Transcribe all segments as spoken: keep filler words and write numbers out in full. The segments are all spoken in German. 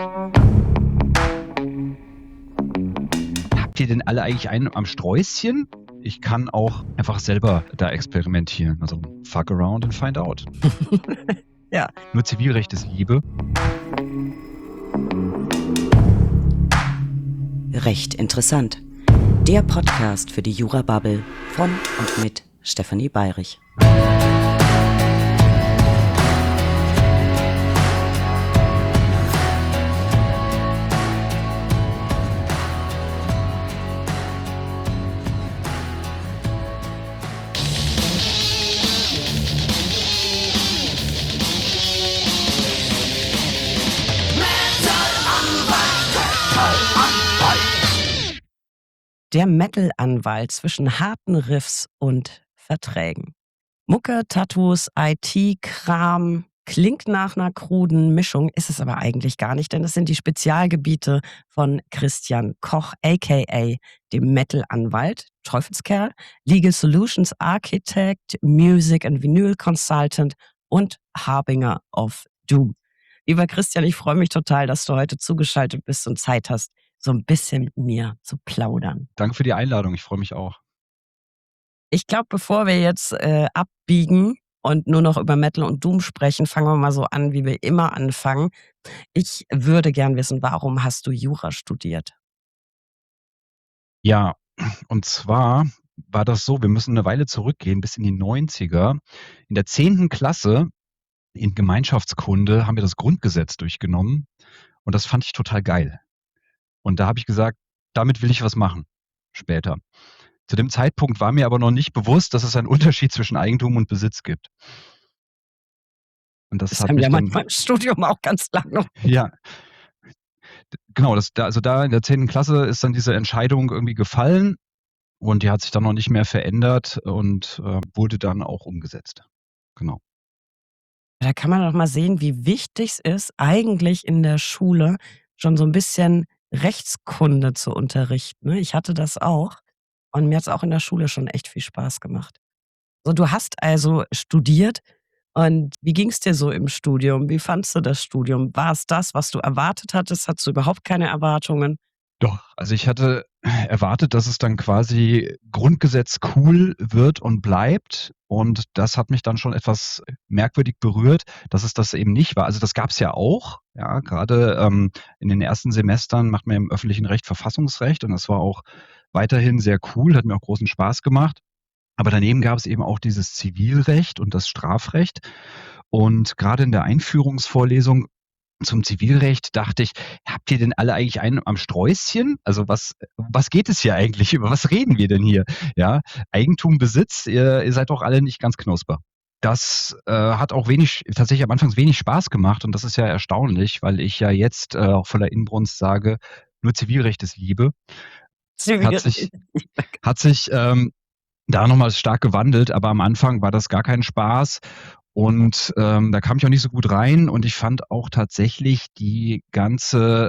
Habt ihr denn alle eigentlich einen am Sträußchen? Ich kann auch einfach selber da experimentieren. Also fuck around and find out. Ja. Nur Zivilrecht ist Liebe. Recht interessant. Der Podcast für die Jura-Bubble von und mit Stefanie Bayrich. Der Metal-Anwalt zwischen harten Riffs und Verträgen. Mucke, Tattoos, I T-Kram, klingt nach einer kruden Mischung, ist es aber eigentlich gar nicht, denn es sind die Spezialgebiete von Christian Koch, aka dem Metal-Anwalt, Teufelskerl, Legal Solutions Architect, Music and Vinyl Consultant und Harbinger of Doom. Lieber Christian, ich freue mich total, dass du heute zugeschaltet bist und Zeit hast, so ein bisschen mit mir zu plaudern. Danke für die Einladung, ich freue mich auch. Ich glaube, bevor wir jetzt äh, abbiegen und nur noch über Metal und Doom sprechen, fangen wir mal so an, wie wir immer anfangen. Ich würde gern wissen, warum hast du Jura studiert? Ja, und zwar war das so, wir müssen eine Weile zurückgehen, bis in die neunziger. In der zehnten Klasse in Gemeinschaftskunde haben wir das Grundgesetz durchgenommen und das fand ich total geil. Und da habe ich gesagt, damit will ich was machen später. Zu dem Zeitpunkt war mir aber noch nicht bewusst, dass es einen Unterschied zwischen Eigentum und Besitz gibt. Und das, Das hat haben mich ja dann, manchmal im Studium auch ganz lange. ja, d- genau, das, da, also da in der zehnten Klasse ist dann diese Entscheidung irgendwie gefallen und die hat sich dann noch nicht mehr verändert und äh, wurde dann auch umgesetzt. Genau. Da kann man doch mal sehen, wie wichtig es ist, eigentlich in der Schule schon so ein bisschen Rechtskunde zu unterrichten, ne? Ich hatte das auch und mir hat es auch in der Schule schon echt viel Spaß gemacht. So, du hast also studiert und wie ging es dir so im Studium? Wie fandst du das Studium? War es das, was du erwartet hattest? Hattest du überhaupt keine Erwartungen? Doch, also ich hatte erwartet, dass es dann quasi Grundgesetz cool wird und bleibt. Und das hat mich dann schon etwas merkwürdig berührt, dass es das eben nicht war. Also das gab es ja auch. Ja, gerade ähm, in den ersten Semestern macht man im öffentlichen Recht Verfassungsrecht und das war auch weiterhin sehr cool, hat mir auch großen Spaß gemacht. Aber daneben gab es eben auch dieses Zivilrecht und das Strafrecht. Und gerade in der Einführungsvorlesung zum Zivilrecht dachte ich, habt ihr denn alle eigentlich einen am Sträußchen? Also was, was geht es hier eigentlich? Über was reden wir denn hier? Ja, Eigentum, Besitz, ihr, ihr seid doch alle nicht ganz knusper. Das äh, hat auch wenig, tatsächlich am Anfang wenig Spaß gemacht und das ist ja erstaunlich, weil ich ja jetzt äh, auch voller Inbrunst sage, nur Zivilrecht ist Liebe. Hat sich, hat sich ähm, da nochmal stark gewandelt, aber am Anfang war das gar kein Spaß und ähm, da kam ich auch nicht so gut rein und ich fand auch tatsächlich die ganze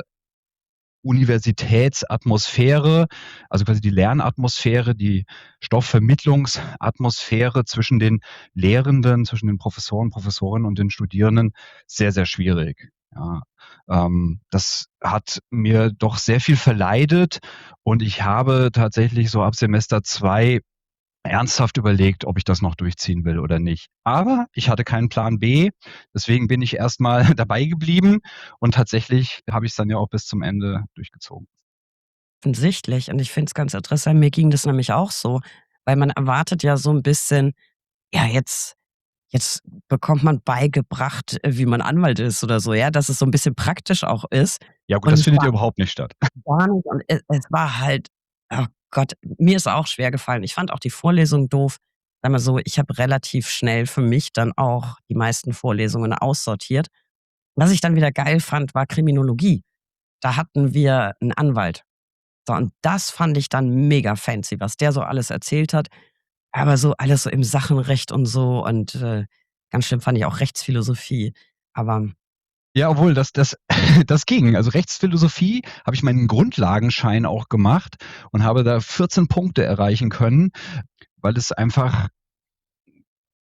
Universitätsatmosphäre, also quasi die Lernatmosphäre, die Stoffvermittlungsatmosphäre zwischen den Lehrenden, zwischen den Professoren, Professorinnen und den Studierenden sehr, sehr schwierig. Ja, ähm, das hat mir doch sehr viel verleidet und ich habe tatsächlich so ab Semester zwei ernsthaft überlegt, ob ich das noch durchziehen will oder nicht. Aber ich hatte keinen Plan B, deswegen bin ich erstmal dabei geblieben und tatsächlich habe ich es dann ja auch bis zum Ende durchgezogen. Offensichtlich. Und ich finde es ganz interessant, mir ging das nämlich auch so, weil man erwartet ja so ein bisschen, ja, jetzt jetzt bekommt man beigebracht, äh, wie man Anwalt ist oder so, ja, dass es so ein bisschen praktisch auch ist. Ja gut, Und das es findet war ja überhaupt nicht statt. gar nicht und es es war halt, oh Gott, mir ist auch schwer gefallen. Ich fand auch die Vorlesung doof. Sage mal so, ich habe relativ schnell für mich dann auch die meisten Vorlesungen aussortiert. Was ich dann wieder geil fand, war Kriminologie. Da hatten wir 'n Anwalt. So, und das fand ich dann mega fancy, was der so alles erzählt hat. Aber so alles so im Sachenrecht und so und, äh, ganz schlimm fand ich auch Rechtsphilosophie. Aber Ja, obwohl das das das ging. Also Rechtsphilosophie habe ich meinen Grundlagenschein auch gemacht und habe da vierzehn Punkte erreichen können, weil es einfach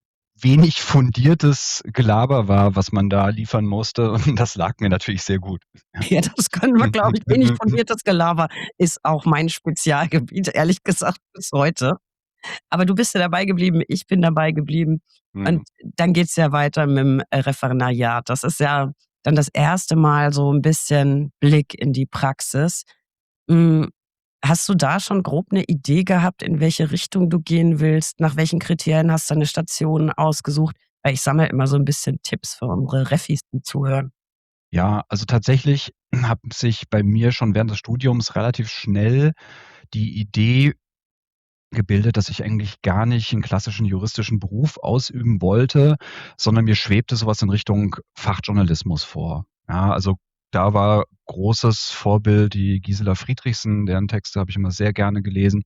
wenig fundiertes Gelaber war, was man da liefern musste und das lag mir natürlich sehr gut. Ja. Ja, das können wir, glaube ich. Wenig fundiertes Gelaber ist auch mein Spezialgebiet, ehrlich gesagt bis heute. Aber du bist ja dabei geblieben, ich bin dabei geblieben und Mhm. dann geht's ja weiter mit'm, äh, Referendariat. Das ist ja dann das erste Mal so 'n bisschen Blick in die Praxis. Hm, hast du da schon grob 'ne Idee gehabt, in welche Richtung du gehen willst? Nach welchen Kriterien hast du deine Stationen ausgesucht? Weil ich sammle immer so 'n bisschen Tipps für unsere Refis, die zuhören. Ja, also tatsächlich hat sich bei mir schon während des Studiums relativ schnell die Idee gebildet, dass ich eigentlich gar nicht 'n klassischen juristischen Beruf ausüben wollte, sondern mir schwebte so was in Richtung Fachjournalismus vor. Ja, also da war großes Vorbild die Gisela Friedrichsen, deren Texte habe ich immer sehr gerne gelesen.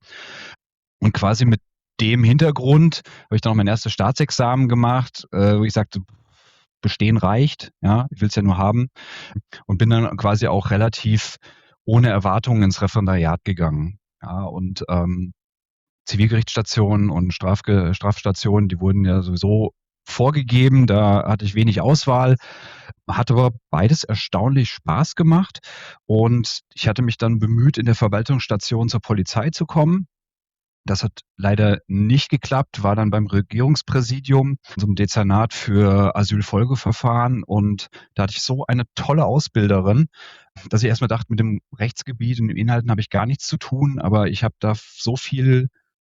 Und quasi mit dem Hintergrund habe ich dann auch mein erstes Staatsexamen gemacht, äh, wo ich sagte: „Bestehen reicht, ja, ich will's ja nur haben.“ Und bin dann quasi auch relativ ohne Erwartungen ins Referendariat gegangen. Ja, und, ähm, Zivilgerichtsstationen und Strafge Strafstationen, die wurden ja sowieso vorgegeben, da hatte ich wenig Auswahl, hat aber beides erstaunlich Spaß gemacht und ich hatte mich dann bemüht, in der Verwaltungsstation zur Polizei zu kommen. Das hat leider nicht geklappt, war dann beim Regierungspräsidium, so 'n Dezernat für Asylfolgeverfahren und da hatte ich so eine tolle Ausbilderin, dass ich erst mal dachte, mit dem Rechtsgebiet und den Inhalten habe ich gar nichts zu tun, aber ich habe da f so viel,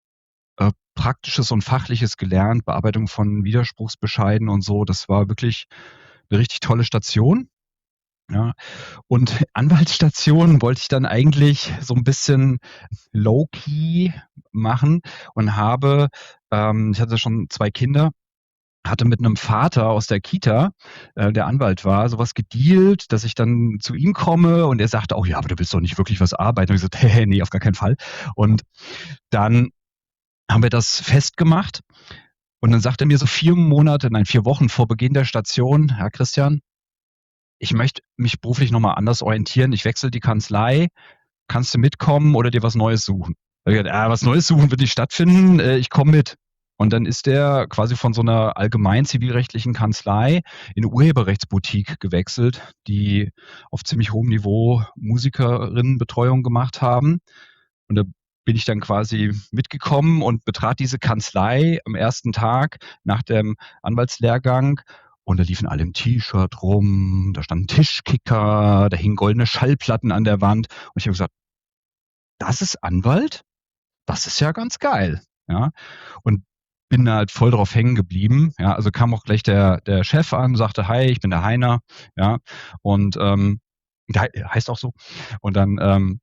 äh, Praktisches und Fachliches gelernt, Bearbeitung von Widerspruchsbescheiden und so. Das war wirklich 'ne richtig tolle Station, ja. Und Anwaltsstation wollte ich dann eigentlich so 'n bisschen low key machen und habe ähm, ich hatte schon zwei Kinder, hatte mit 'nem Vater aus der Kita, äh, der Anwalt war, so was gedealt, dass ich dann zu ihm komme und er sagte auch: „Ja, aber du willst doch nicht wirklich was arbeiten?“ Habe ich gesagt: „Hä, ne, auf gar keinen Fall.“ Und dann haben wir das festgemacht und dann sagt er mir so vier Monate nein, vier Wochen vor Beginn der Station: „Ja, Christian, ich möchte mich beruflich noch mal anders orientieren. Ich wechsle die Kanzlei. Kannst du mitkommen oder dir was Neues suchen?“ Habe ich gesagt: „Ah, was Neues suchen wird nicht stattfinden, äh, ich komme mit.“ Und dann ist der quasi von so 'ner allgemein zivilrechtlichen Kanzlei in 'ne Urheberrechtsboutique gewechselt, die auf ziemlich hohem Niveau Musikerinnenbetreuung gemacht haben. Und da bin ich dann quasi mitgekommen und betrat diese Kanzlei am ersten Tag nach dem Anwaltslehrgang und da liefen alle im T-Shirt rum, da standen Tischkicker, da hingen goldene Schallplatten an der Wand und ich habe gesagt: „Das ist Anwalt? Das ist ja ganz geil“, ja? Und bin da halt voll drauf hängen geblieben, ja? Also kam auch gleich der der Chef an, sagte: „Hi, ich bin der Heiner“, ja? Und, ähm, der hei heißt auch so. Und dann, ähm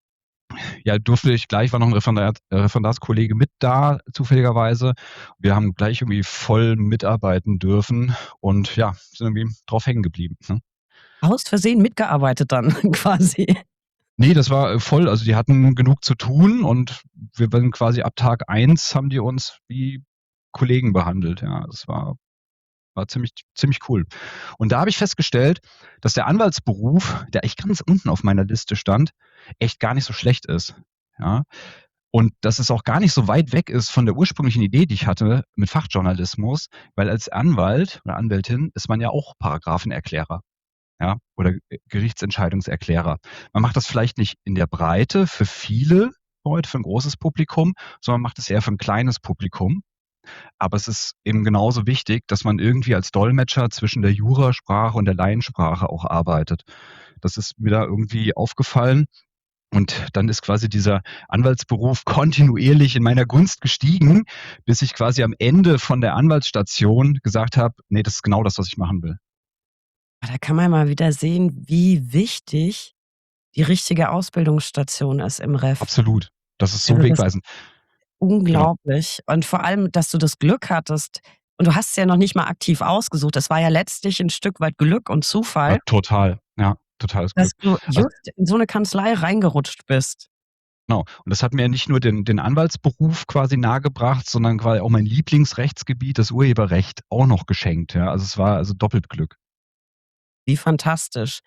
ja, durfte ich gleich war noch 'n Referendariat äh, Referendarskollege mit da zufälligerweise. Wir haben gleich irgendwie voll mitarbeiten dürfen und ja, sind irgendwie drauf hängen geblieben, ne? Aus Versehen mitgearbeitet dann quasi. Ne, das war, äh, voll. Also, die hatten genug zu tun und wir waren quasi ab Tag eins haben die uns wie Kollegen behandelt, ja. Das war war ziemlich ziemlich cool. Und da habe ich festgestellt, dass der Anwaltsberuf, der echt ganz unten auf meiner Liste stand, echt gar nicht so schlecht ist, ja? Und dass es auch gar nicht so weit weg ist von der ursprünglichen Idee, die ich hatte mit Fachjournalismus, weil als Anwalt oder Anwältin ist man ja auch Paragraphenerklärer, ja, oder G Gerichtsentscheidungserklärer. Man macht das vielleicht nicht in der Breite für viele Leute, für 'n großes Publikum, sondern macht es eher für 'n kleines Publikum. Aber es ist eben genauso wichtig, dass man irgendwie als Dolmetscher zwischen der Jurasprache und der Laiensprache auch arbeitet. Das ist mir da irgendwie aufgefallen und dann ist quasi dieser Anwaltsberuf kontinuierlich in meiner Gunst gestiegen, bis ich quasi am Ende von der Anwaltsstation gesagt habe: „Ne, das ist genau das, was ich machen will.“ Ah, da kann man mal wieder sehen, wie wichtig die richtige Ausbildungsstation ist im Ref. Absolut. Das ist so Also, das wegweisend. Genau. unglaublich. Und vor allem, dass du das Glück hattest und du hast es ja noch nicht mal aktiv ausgesucht. Das war ja letztlich 'n Stück weit Glück und Ja, Zufall total. Ja, totales dass Glück. du Also just in so 'ne Kanzlei reingerutscht bist. Genau. Und das hat mir nicht nur den den Anwaltsberuf quasi nahegebracht, sondern quasi auch mein Lieblingsrechtsgebiet, das Urheberrecht, auch noch geschenkt, ja. Also, es war also doppelt Glück. Wie fantastisch.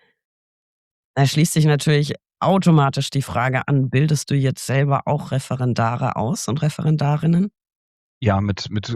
Da schließt sich natürlich automatisch die Frage an, bildest du jetzt selber auch Referendare aus und Referendarinnen? Ja, mit mit, äh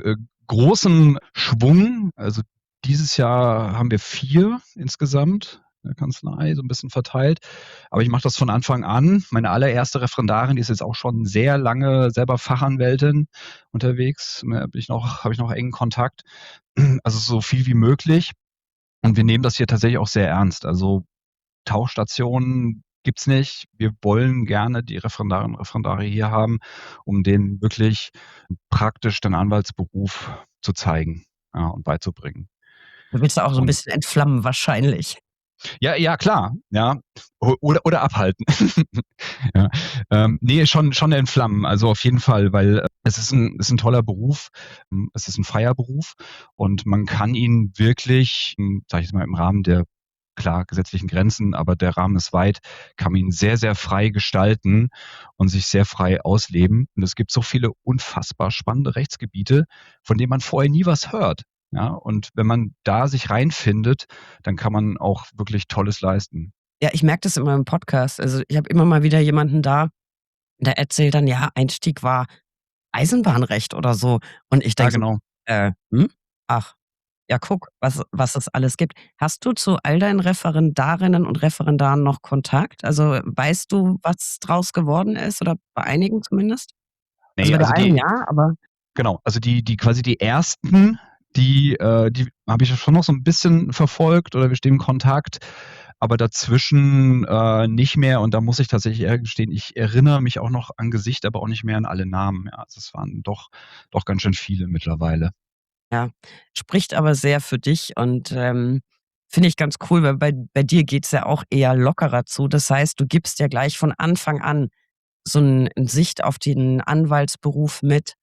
großem Schwung. Also dieses Jahr haben wir vier insgesamt in der Kanzlei, so ein bisschen verteilt. Aber ich mache das von Anfang an. Meine allererste Referendarin, die ist jetzt auch schon sehr lange selber Fachanwältin unterwegs. Mit der bin ich noch habe ich noch engen Kontakt. Also so viel wie möglich. Und wir nehmen das hier tatsächlich auch sehr ernst. Also Tauchstationen gibt's nicht. Wir wollen gerne die Referendarinnen und Referendare hier haben, um denen wirklich praktisch den Anwaltsberuf zu zeigen, ja, und beizubringen. Du willst da auch so 'n Und bisschen entflammen wahrscheinlich. ja, ja, klar, ja. O oder oder abhalten. Ja. Ähm, ne, schon schon entflammen, also auf jeden Fall, weil äh, es ist 'n ist 'n toller Beruf. Hm, es ist 'n freier Beruf und man kann ihn wirklich, hm, sage ich jetzt mal, im Rahmen der klar gesetzlichen Grenzen, aber der Rahmen ist weit, kann man ihn sehr, sehr frei gestalten und sich sehr frei ausleben. Und es gibt so viele unfassbar spannende Rechtsgebiete, von denen man vorher nie was hört, ja? Und wenn man da sich reinfindet, dann kann man auch wirklich Tolles leisten. Ja, ich merke das in meinem Podcast. Also, ich habe immer mal wieder jemanden da, der erzählt dann, ja, Einstieg war Eisenbahnrecht oder so. Und ich Ja, denke so: genau. „Äh, hm? Ach, ja, guck, was was es alles gibt." Hast du zu all deinen Referendarinnen und Referendaren noch Kontakt? Also, weißt du, was draus geworden ist oder bei einigen zumindest? Also, Ne, bei der also einen die ja, aber genau, also die die quasi die ersten, die äh, die habe ich ja schon noch so 'n bisschen verfolgt oder wir stehen in Kontakt, aber dazwischen, äh, nicht mehr. Und da muss ich tatsächlich ehrlich gestehen, ich erinnere mich auch noch an Gesichter, aber auch nicht mehr an alle Namen, ja. Also, es waren doch doch ganz schön viele mittlerweile. ja, spricht aber sehr für dich und, ähm, finde ich ganz cool, weil bei bei dir geht's ja auch eher lockerer zu. Das heißt, du gibst ja gleich von Anfang an so 'n 'n Sicht auf den Anwaltsberuf mit,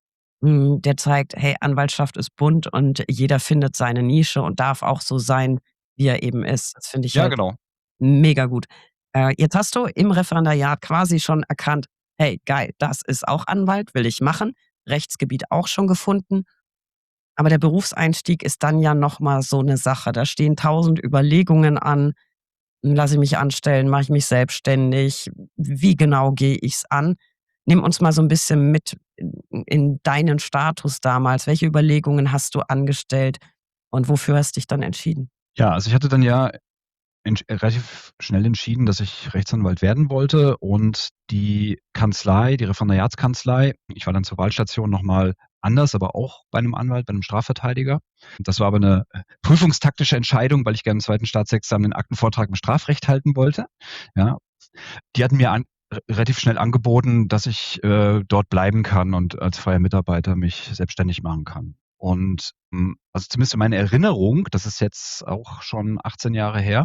hm, der zeigt: „Hey, Anwaltschaft ist bunt und jeder findet seine Nische und darf auch so sein, wie er eben ist." Das finde ich Ja, halt genau. mega gut. Äh, jetzt hast du im Referendariat quasi schon erkannt: „Hey, geil, das ist auch Anwalt, will ich machen." Rechtsgebiet auch schon gefunden. Aber der Berufseinstieg ist dann ja noch mal so 'ne Sache. Da stehen tausend Überlegungen an. Lasse ich mich anstellen? Mache ich mich selbstständig? Wie genau gehe ich's an? Nimm uns mal so 'n bisschen mit in in deinen Status damals. Welche Überlegungen hast du angestellt und wofür hast dich dann entschieden? Ja, also ich hatte dann ja entsch relativ schnell entschieden, dass ich Rechtsanwalt werden wollte und die Kanzlei, die Referendariatskanzlei ich war dann zur Wahlstation noch mal anders, aber auch bei 'nem Anwalt, bei 'nem Strafverteidiger. Das war aber 'ne, äh, prüfungstaktische Entscheidung, weil ich gerne im zweiten Staatsexamen den Aktenvortrag im Strafrecht halten wollte, ja. Die hatten mir an r relativ schnell angeboten, dass ich, äh, dort bleiben kann und als freier Mitarbeiter mich selbstständig machen kann. Und, hm, also zumindest in meiner Erinnerung, das ist jetzt auch schon achtzehn Jahre her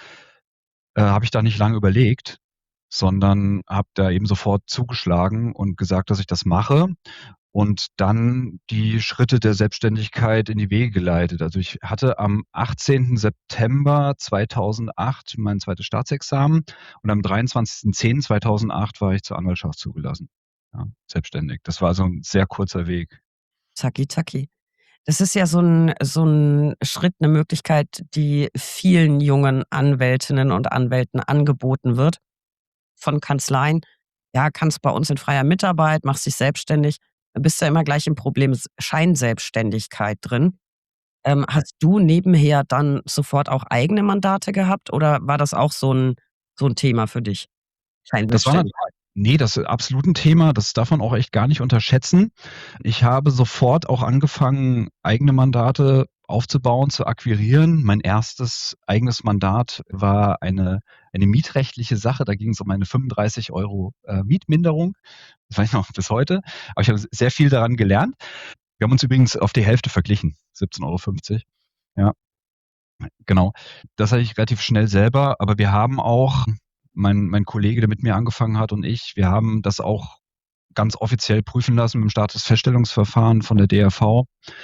äh, habe ich da nicht lange überlegt, sondern habe da eben sofort zugeschlagen und gesagt, dass ich das mache und dann die Schritte der Selbstständigkeit in die Wege geleitet. Also, ich hatte am achtzehnten September zweitausendacht mein zweites Staatsexamen und am dreiundzwanzigsten zehnten zweitausendacht war ich zur Anwaltschaft zugelassen, ja, selbstständig. Das war also 'n sehr kurzer Weg. Zacki zacki. Das ist ja so 'n so 'n Schritt, 'ne Möglichkeit, die vielen jungen Anwältinnen und Anwälten angeboten wird von Kanzleien. Ja, kannst bei uns in freier Mitarbeit, machst dich selbstständig. Dann bist du ja immer gleich im Problem S Scheinselbstständigkeit drin. Ähm, hast du nebenher dann sofort auch eigene Mandate gehabt oder war das auch so 'n so 'n Thema für dich? Das war Scheinselbstständigkeit. ne, das ist absolut 'n Thema, das darf man auch echt gar nicht unterschätzen. Ich habe sofort auch angefangen, eigene Mandate aufzubauen, zu akquirieren. Mein erstes eigenes Mandat war eine eine mietrechtliche Sache. Da ging's um eine fünfunddreißig Euro äh, Mietminderung. Das weiß ich noch bis heute. Aber ich habe s sehr viel daran gelernt. Wir haben uns übrigens auf die Hälfte verglichen, siebzehn Euro fünfzig. Ja. Genau. Das hatte ich relativ schnell selber, aber wir haben auch mein mein Kollege, der mit mir angefangen hat und ich, wir haben das auch ganz offiziell prüfen lassen mit'm Statusfeststellungsverfahren von der D R V.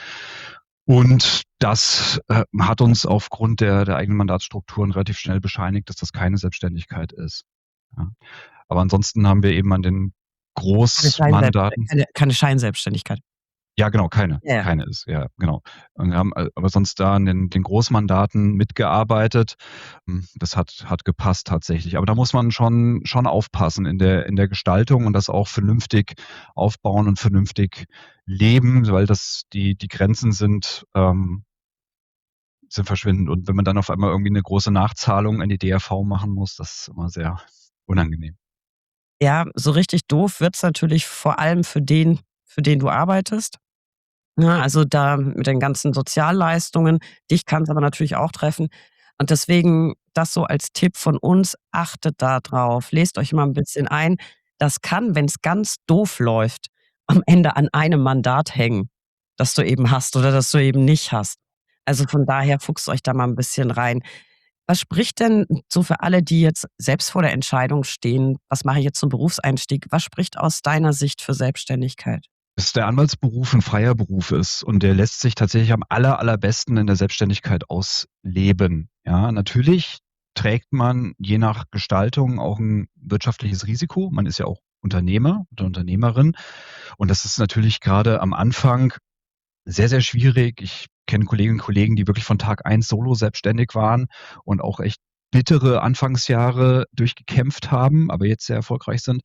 Und das, äh, hat uns aufgrund der der eigenen Mandatsstrukturen relativ schnell bescheinigt, dass das keine Selbstständigkeit ist, ja. Aber ansonsten haben wir eben an den Keine Scheinselbst Großmandaten keine keine Scheinselbstständigkeit. Ja, genau, keine. Ja, ja. Keine ist, ja, genau. Und wir haben a aber sonst da an den den Großmandaten mitgearbeitet. Hm, das hat hat gepasst tatsächlich. Aber da muss man schon schon aufpassen in der in der Gestaltung und das auch vernünftig aufbauen und vernünftig leben, weil das die die Grenzen sind, ähm sind verschwindend. Und wenn man dann auf einmal irgendwie 'ne große Nachzahlung in die D R V machen muss, das ist immer sehr unangenehm. Ja, so richtig doof wird's natürlich vor allem für den, für den du arbeitest, ne? Also, da mit den ganzen Sozialleistungen. Dich kann's aber natürlich auch treffen. Und deswegen das so als Tipp von uns: Achtet da drauf, lest euch mal 'n bisschen ein. Das kann, wenn's ganz doof läuft, am Ende an einem Mandat hängen, das du eben hast oder das du eben nicht hast. Also, von daher fuchst euch da mal 'n bisschen rein. Was spricht denn so für alle, die jetzt selbst vor der Entscheidung stehen: „Was mache ich jetzt zum Berufseinstieg?“ Was spricht aus deiner Sicht für Selbstständigkeit? Dass der Anwaltsberuf 'n freier Beruf ist und der lässt sich tatsächlich am aller allerbesten in der Selbstständigkeit ausleben. Ja, natürlich trägt man je nach Gestaltung auch 'n wirtschaftliches Risiko. Man ist ja auch Unternehmer oder Unternehmerin. Und das ist natürlich grade am Anfang sehr, sehr schwierig. Ich kenne Kolleginnen und Kollegen, die wirklich von Tag eins solo selbstständig waren und auch echt bittere Anfangsjahre durchgekämpft haben, aber jetzt sehr erfolgreich sind.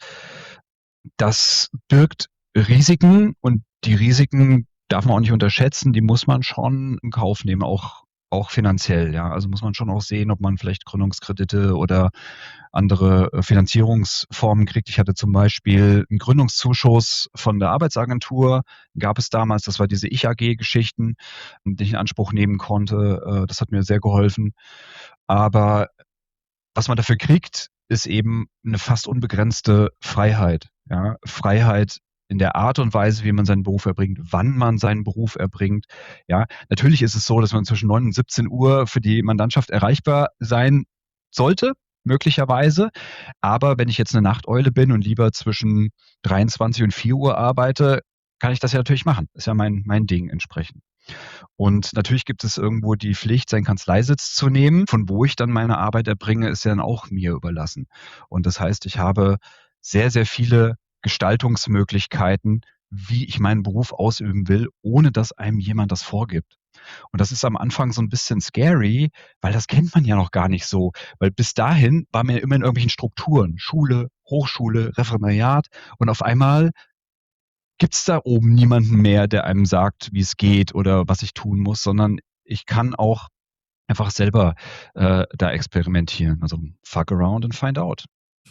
Das birgt Risiken und die Risiken darf man auch nicht unterschätzen. Die muss man schon in Kauf nehmen, auch auch finanziell, ja. Also, muss man schon auch sehen, ob man vielleicht Gründungskredite oder andere, äh, Finanzierungsformen kriegt. Ich hatte zum Beispiel 'n Gründungszuschuss von der Arbeitsagentur, gab es damals. Das war diese Ich-AG-Geschichten, die ich in Anspruch nehmen konnte. Äh, das hat mir sehr geholfen. Aber was man dafür kriegt, ist eben 'ne fast unbegrenzte Freiheit, ja? Freiheit in der Art und Weise, wie man seinen Beruf erbringt, wann man seinen Beruf erbringt, ja? Natürlich ist es so, dass man zwischen neun und siebzehn Uhr für die Mandantschaft erreichbar sein sollte, möglicherweise. Aber wenn ich jetzt 'ne Nachteule bin und lieber zwischen dreiundzwanzig und vier Uhr arbeite, kann ich das ja natürlich machen. Ist ja mein mein Ding entsprechend. Und natürlich gibt es irgendwo die Pflicht, seinen Kanzleisitz zu nehmen. Von wo ich dann meine Arbeit erbringe, ist ja dann auch mir überlassen. Und das heißt, ich habe sehr, sehr viele Gestaltungsmöglichkeiten, wie ich meinen Beruf ausüben will, ohne dass einem jemand das vorgibt. Und das ist am Anfang so 'n bisschen scary, weil das kennt man ja noch gar nicht so. Weil bis dahin war man ja immer in irgendwelchen Strukturen, Schule, Hochschule, Referendariat und auf einmal gibt's da oben niemanden mehr, der einem sagt, wie's geht oder was ich tun muss, sondern ich kann auch einfach selber, äh, da experimentieren. Also, fuck around and find out.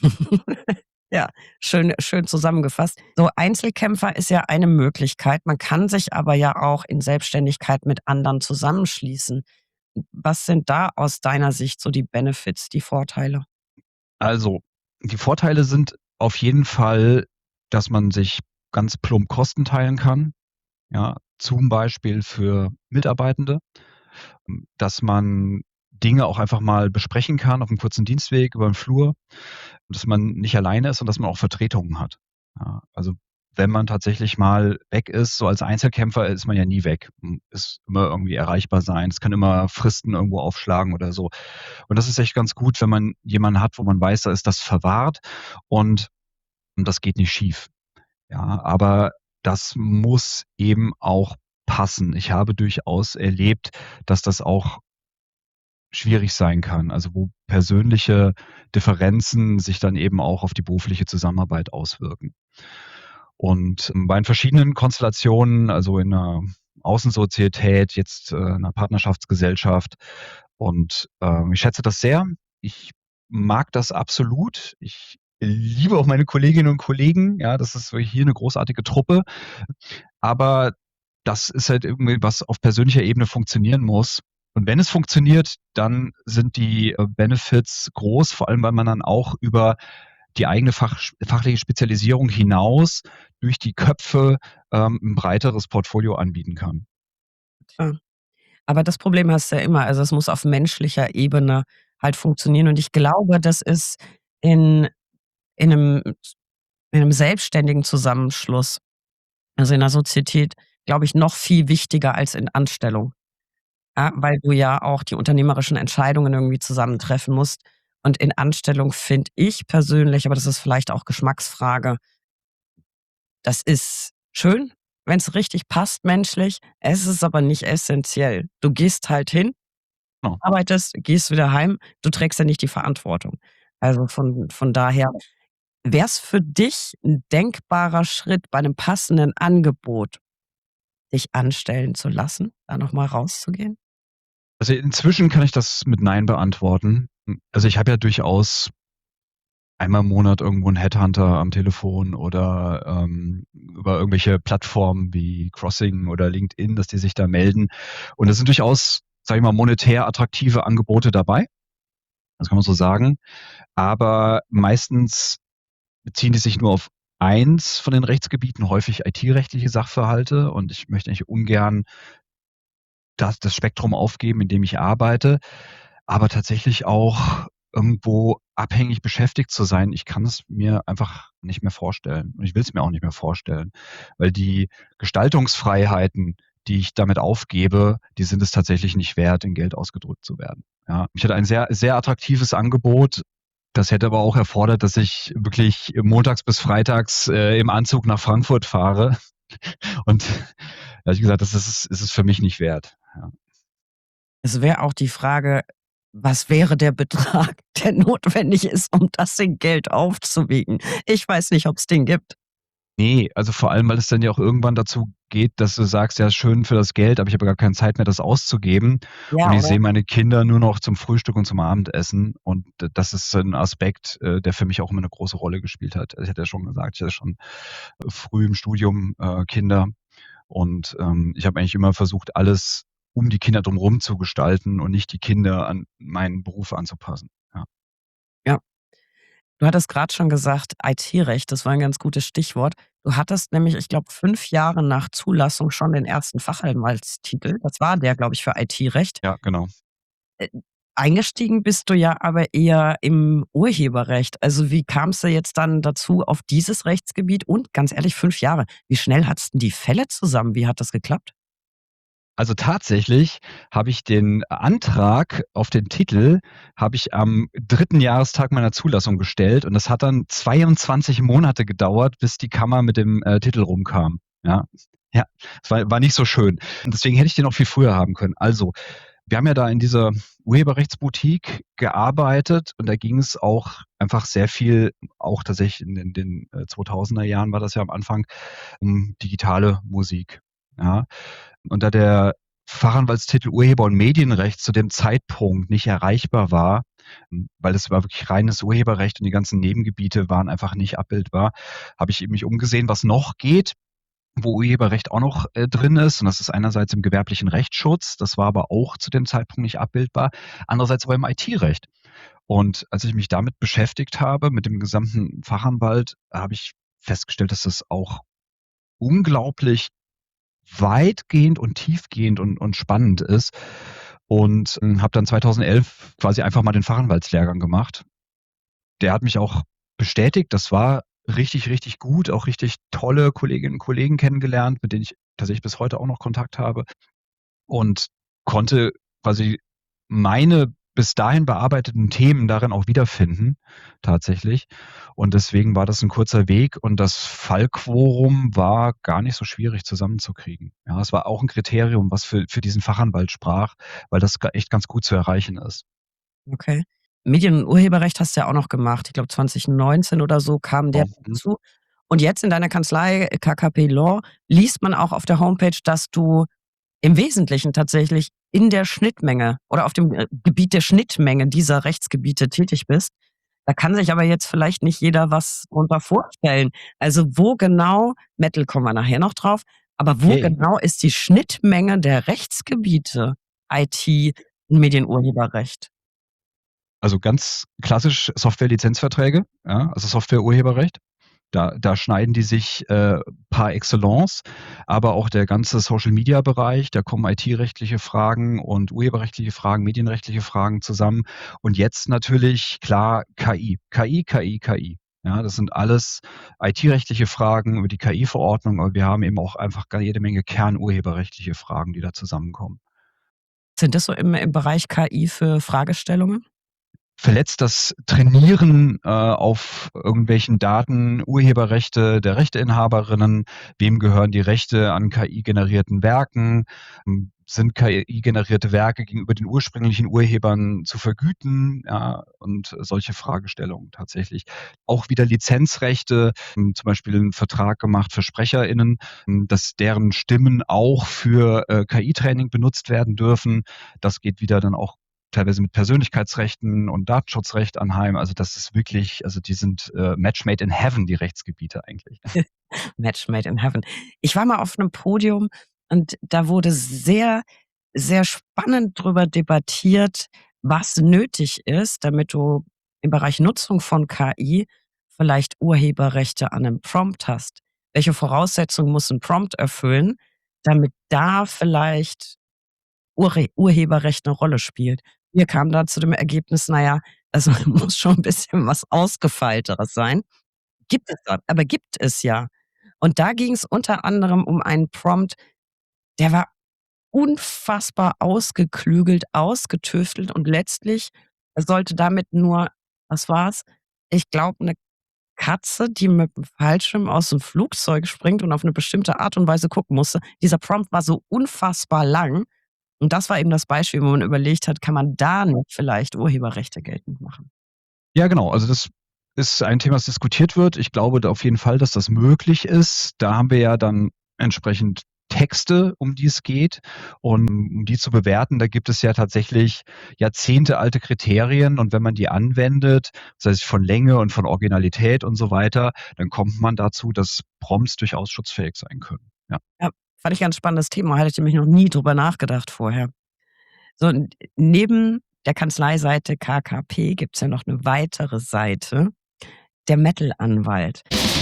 Ja, schön schön zusammengefasst. So, Einzelkämpfer ist ja eine Möglichkeit. Man kann sich aber ja auch in Selbstständigkeit mit anderen zusammenschließen. Was sind da aus deiner Sicht so die Benefits, die Vorteile? Also, die Vorteile sind auf jeden Fall, dass man sich ganz plump Kosten teilen kann, ja, zum Beispiel für Mitarbeitende. Hm, dass man Dinge auch einfach mal besprechen kann auf'm kurzen Dienstweg über 'n Flur, dass man nicht alleine ist und dass man auch Vertretungen hat. Ja, also, wenn man tatsächlich mal weg ist, so als Einzelkämpfer ist man ja nie weg. Hm, ist immer irgendwie erreichbar sein. Es kann immer Fristen irgendwo aufschlagen oder so. Und das ist echt ganz gut, wenn man jemanden hat, wo man weiß, da ist das verwahrt und und das geht nicht schief. Ja, aber das muss eben auch passen. Ich habe durchaus erlebt, dass das auch schwierig sein kann, also, wo persönliche Differenzen sich dann eben auch auf die berufliche Zusammenarbeit auswirken. Und bei den verschiedenen Konstellationen, also, in 'ner Außensozietät, jetzt, äh, in 'ner Partnerschaftsgesellschaft und, ähm, ich schätze das sehr. Ich mag das absolut. Ich liebe auch meine Kolleginnen und Kollegen, ja, das ist wirklich hier 'ne großartige Truppe. Aber das ist halt irgendwie was auf persönlicher Ebene funktionieren muss. Und wenn es funktioniert, dann sind die, äh, Benefits groß, vor allem, weil man dann auch über die eigene fach fachliche Spezialisierung hinaus durch die Köpfe, ähm, 'n breiteres Portfolio anbieten kann. Klar. Aber das Problem hast du ja immer. Also, es muss auf menschlicher Ebene halt funktionieren. Und ich glaube, das ist in in 'nem in 'nem selbstständigen Zusammenschluss, also, in 'ner Sozietät, glaube ich, noch viel wichtiger als in Anstellung. Ja, weil du ja auch die unternehmerischen Entscheidungen irgendwie zusammen treffen musst. Und in Anstellung finde ich persönlich, aber das ist vielleicht auch Geschmacksfrage das ist schön, wenn's richtig passt menschlich. Es ist aber nicht essenziell. Du gehst halt hin, Genau. arbeitest, gehst wieder heim. Du trägst ja nicht die Verantwortung. Also, von von daher wär's für dich 'n denkbarer Schritt bei 'nem passenden Angebot, dich anstellen zu lassen, da noch mal rauszugehen? Also, inzwischen kann ich das mit „Nein“ beantworten. Hm, also, ich habe ja durchaus einmal im Monat irgendwo 'n Headhunter am Telefon oder, ähm, über irgendwelche Plattformen wie Crossing oder LinkedIn, dass die sich da melden. Und da sind durchaus, sage ich mal, monetär attraktive Angebote dabei. Das kann man so sagen. Aber meistens beziehen die sich nur auf eins von den Rechtsgebieten, häufig I T-rechtliche Sachverhalte, und ich möchte eigentlich ungern das das Spektrum aufgeben, in dem ich arbeite, aber tatsächlich auch irgendwo abhängig beschäftigt zu sein. Ich kann es mir einfach nicht mehr vorstellen und ich will's mir auch nicht mehr vorstellen, weil die Gestaltungsfreiheiten, die ich damit aufgebe, die sind es tatsächlich nicht wert, in Geld ausgedrückt zu werden, ja? Ich hatte ein sehr, sehr attraktives Angebot. Das hätte aber auch erfordert, dass ich wirklich montags bis freitags, äh, im Anzug nach Frankfurt fahre. Und da habe ich gesagt: „Das ist es ist es für mich nicht wert“, ja. Es wäre auch die Frage, was wäre der Betrag, der notwendig ist, um das in Geld aufzuwiegen? Ich weiß nicht, ob's den gibt. Ne, also, vor allem, weil es dann ja auch irgendwann dazu geht, dass du sagst: „Ja, schön für das Geld, aber ich habe gar keine Zeit mehr, das auszugeben.“ Und Ja, ich oder? sehe meine Kinder nur noch zum Frühstück und zum Abendessen. Und d das ist so 'n Aspekt, äh, der für mich auch immer 'ne große Rolle gespielt hat. Ich hatte ja schon gesagt, ich hatte schon früh im Studium, äh, Kinder und, ähm, ich habe eigentlich immer versucht, alles um die Kinder drum rum zu gestalten und nicht die Kinder an meinen Beruf anzupassen, ja. Ja. Du hattest grad schon gesagt, I T-Recht, das war 'n ganz gutes Stichwort. Du hattest nämlich, ich glaube, fünf Jahre nach Zulassung schon den ersten Fachanwaltstitel. Das war der, glaube ich, für I T-Recht. Ja, genau. Äh, eingestiegen bist du ja aber eher im Urheberrecht. Also, wie kamst du jetzt dann dazu auf dieses Rechtsgebiet? Und ganz ehrlich, fünf Jahre, wie schnell hattest 'n die Fälle zusammen? Wie hat das geklappt? Also, tatsächlich habe ich den Antrag auf den Titel habe ich am dritten Jahrestag meiner Zulassung gestellt und das hat dann zweiundzwanzig Monate gedauert, bis die Kammer mit dem, äh, Titel rumkam, ja. Ja, es war war nicht so schön. Und deswegen hätte ich den auch viel früher haben können. Also, wir haben ja da in dieser Urheberrechtsboutique gearbeitet und da ging es auch einfach sehr viel auch tatsächlich in den den, äh, zweitausender Jahren war das ja am Anfang, um digitale Musik, ja? Und da der Fachanwaltstitel Urheber und Medienrecht zu dem Zeitpunkt nicht erreichbar war, hm, weil es war wirklich reines Urheberrecht und die ganzen Nebengebiete waren einfach nicht abbildbar, habe ich eben mich umgesehen, was noch geht, wo Urheberrecht auch noch, äh, drin ist. Und das ist einerseits im gewerblichen Rechtsschutz, das war aber auch zu dem Zeitpunkt nicht abbildbar, andererseits aber im I T-Recht. Und als ich mich damit beschäftigt habe, mit dem gesamten Fachanwalt, habe ich festgestellt, dass das auch unglaublich weitgehend und tiefgehend und und spannend ist und, hm, habe dann zweitausendelf quasi einfach mal den Fachanwaltslehrgang gemacht. Der hat mich auch bestätigt. Das war richtig, richtig gut, auch richtig tolle Kolleginnen und Kollegen kennengelernt, mit denen ich tatsächlich bis heute auch noch Kontakt habe und konnte quasi meine bis dahin bearbeiteten Themen darin auch wiederfinden, tatsächlich. Und deswegen war das 'n kurzer Weg und das Fallquorum war gar nicht so schwierig zusammenzukriegen. Ja, es war auch 'n Kriterium, was für für diesen Fachanwalt sprach, weil das ga echt ganz gut zu erreichen ist. Okay. Medien und Urheberrecht hast du ja auch noch gemacht. Ich glaube, zwanzigneunzehn oder so kam der Genau, mhm. dazu. Und jetzt in deiner Kanzlei K K P Law liest man auch auf der Homepage, dass du im Wesentlichen tatsächlich in der Schnittmenge oder auf dem, äh, Gebiet der Schnittmenge dieser Rechtsgebiete tätig bist. Da kann sich aber jetzt vielleicht nicht jeder was drunter vorstellen. Also, wo genau Metal kommen wir nachher noch drauf, aber wo Okay. genau ist die Schnittmenge der Rechtsgebiete I T und Medienurheberrecht? Also, ganz klassisch Softwarelizenzverträge, ja, also, Softwareurheberrecht. Da da schneiden die sich, äh, par excellence, aber auch der ganze Social-Media-Bereich, da kommen I T-rechtliche Fragen und urheberrechtliche Fragen, medienrechtliche Fragen zusammen. Und jetzt natürlich klar K I. K I, K I, K I. Ja, das sind alles I T-rechtliche Fragen über die K I-Verordnung, aber wir haben eben auch einfach ga jede Menge kernurheberrechtliche Fragen, die da zusammenkommen. Sind das so im im Bereich K I für Fragestellungen? verletzt das Trainieren, äh, auf irgendwelchen Daten Urheberrechte der Rechteinhaberinnen? Wem gehören die Rechte an K I-generierten Werken? Hm, sind K I-generierte Werke gegenüber den ursprünglichen Urhebern zu vergüten? Ja, und solche Fragestellungen tatsächlich. Auch wieder Lizenzrechte, hm, zum Beispiel 'n Vertrag gemacht für SprecherInnen, hm, dass deren Stimmen auch für, äh, K I-Training benutzt werden dürfen. Das geht wieder dann auch teilweise mit Persönlichkeitsrechten und Datenschutzrecht anheim. Also, das ist wirklich also, die sind, äh, Match made in heaven, die Rechtsgebiete eigentlich. Match made in heaven. Ich war mal auf 'nem Podium und da wurde sehr, sehr spannend drüber debattiert, was nötig ist, damit du im Bereich Nutzung von K I vielleicht Urheberrechte an 'nem Prompt hast. Welche Voraussetzungen muss 'n Prompt erfüllen, damit da vielleicht Urre Urheberrecht 'ne Rolle spielt? Wir kamen da zu dem Ergebnis, na ja, also, muss schon 'n bisschen was Ausgefeilteres sein. Gibt es da aber gibt es ja. Und da ging's unter anderem um einen Prompt, der war unfassbar ausgeklügelt, ausgetüftelt und letztlich sollte damit nur was war's? Ich glaube, 'ne Katze, die mit'm Fallschirm aus'm Flugzeug springt und auf 'ne bestimmte Art und Weise gucken musste. Dieser Prompt war so unfassbar lang und das war eben das Beispiel, wo man überlegt hat, kann man da nicht vielleicht Urheberrechte geltend machen? Ja, genau. Also, das ist ein Thema, das diskutiert wird. Ich glaube da auf jeden Fall, dass das möglich ist. Da haben wir ja dann entsprechend Texte, um die es geht. Und um die zu bewerten, da gibt es ja tatsächlich jahrzehntealte Kriterien und wenn man die anwendet, sei es von Länge und von Originalität und so weiter, dann kommt man dazu, dass Prompts durchaus schutzfähig sein können, ja. Ja, fand ich ganz spannendes Thema, hatte ich nämlich noch nie drüber nachgedacht vorher. So, und neben der Kanzleiseite K K P gibt's ja noch 'ne weitere Seite, der Metal-Anwalt.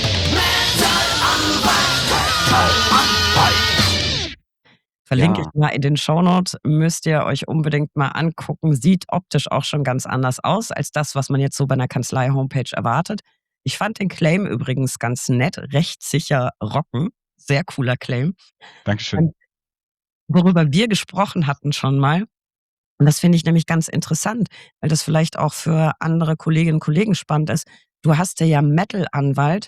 Verlinke ich Ja. mal in den Shownotes, müsst ihr euch unbedingt mal angucken. Sieht optisch auch schon ganz anders aus als das, was man jetzt so bei 'ner Kanzlei-Homepage erwartet. Ich fand den Claim übrigens ganz nett, rechtssicher rocken, sehr cooler Claim. Dankeschön. Und worüber wir gesprochen hatten schon mal, und das finde ich nämlich ganz interessant, weil das vielleicht auch für andere Kolleginnen und Kollegen spannend ist. Du hast dir ja Metal-Anwalt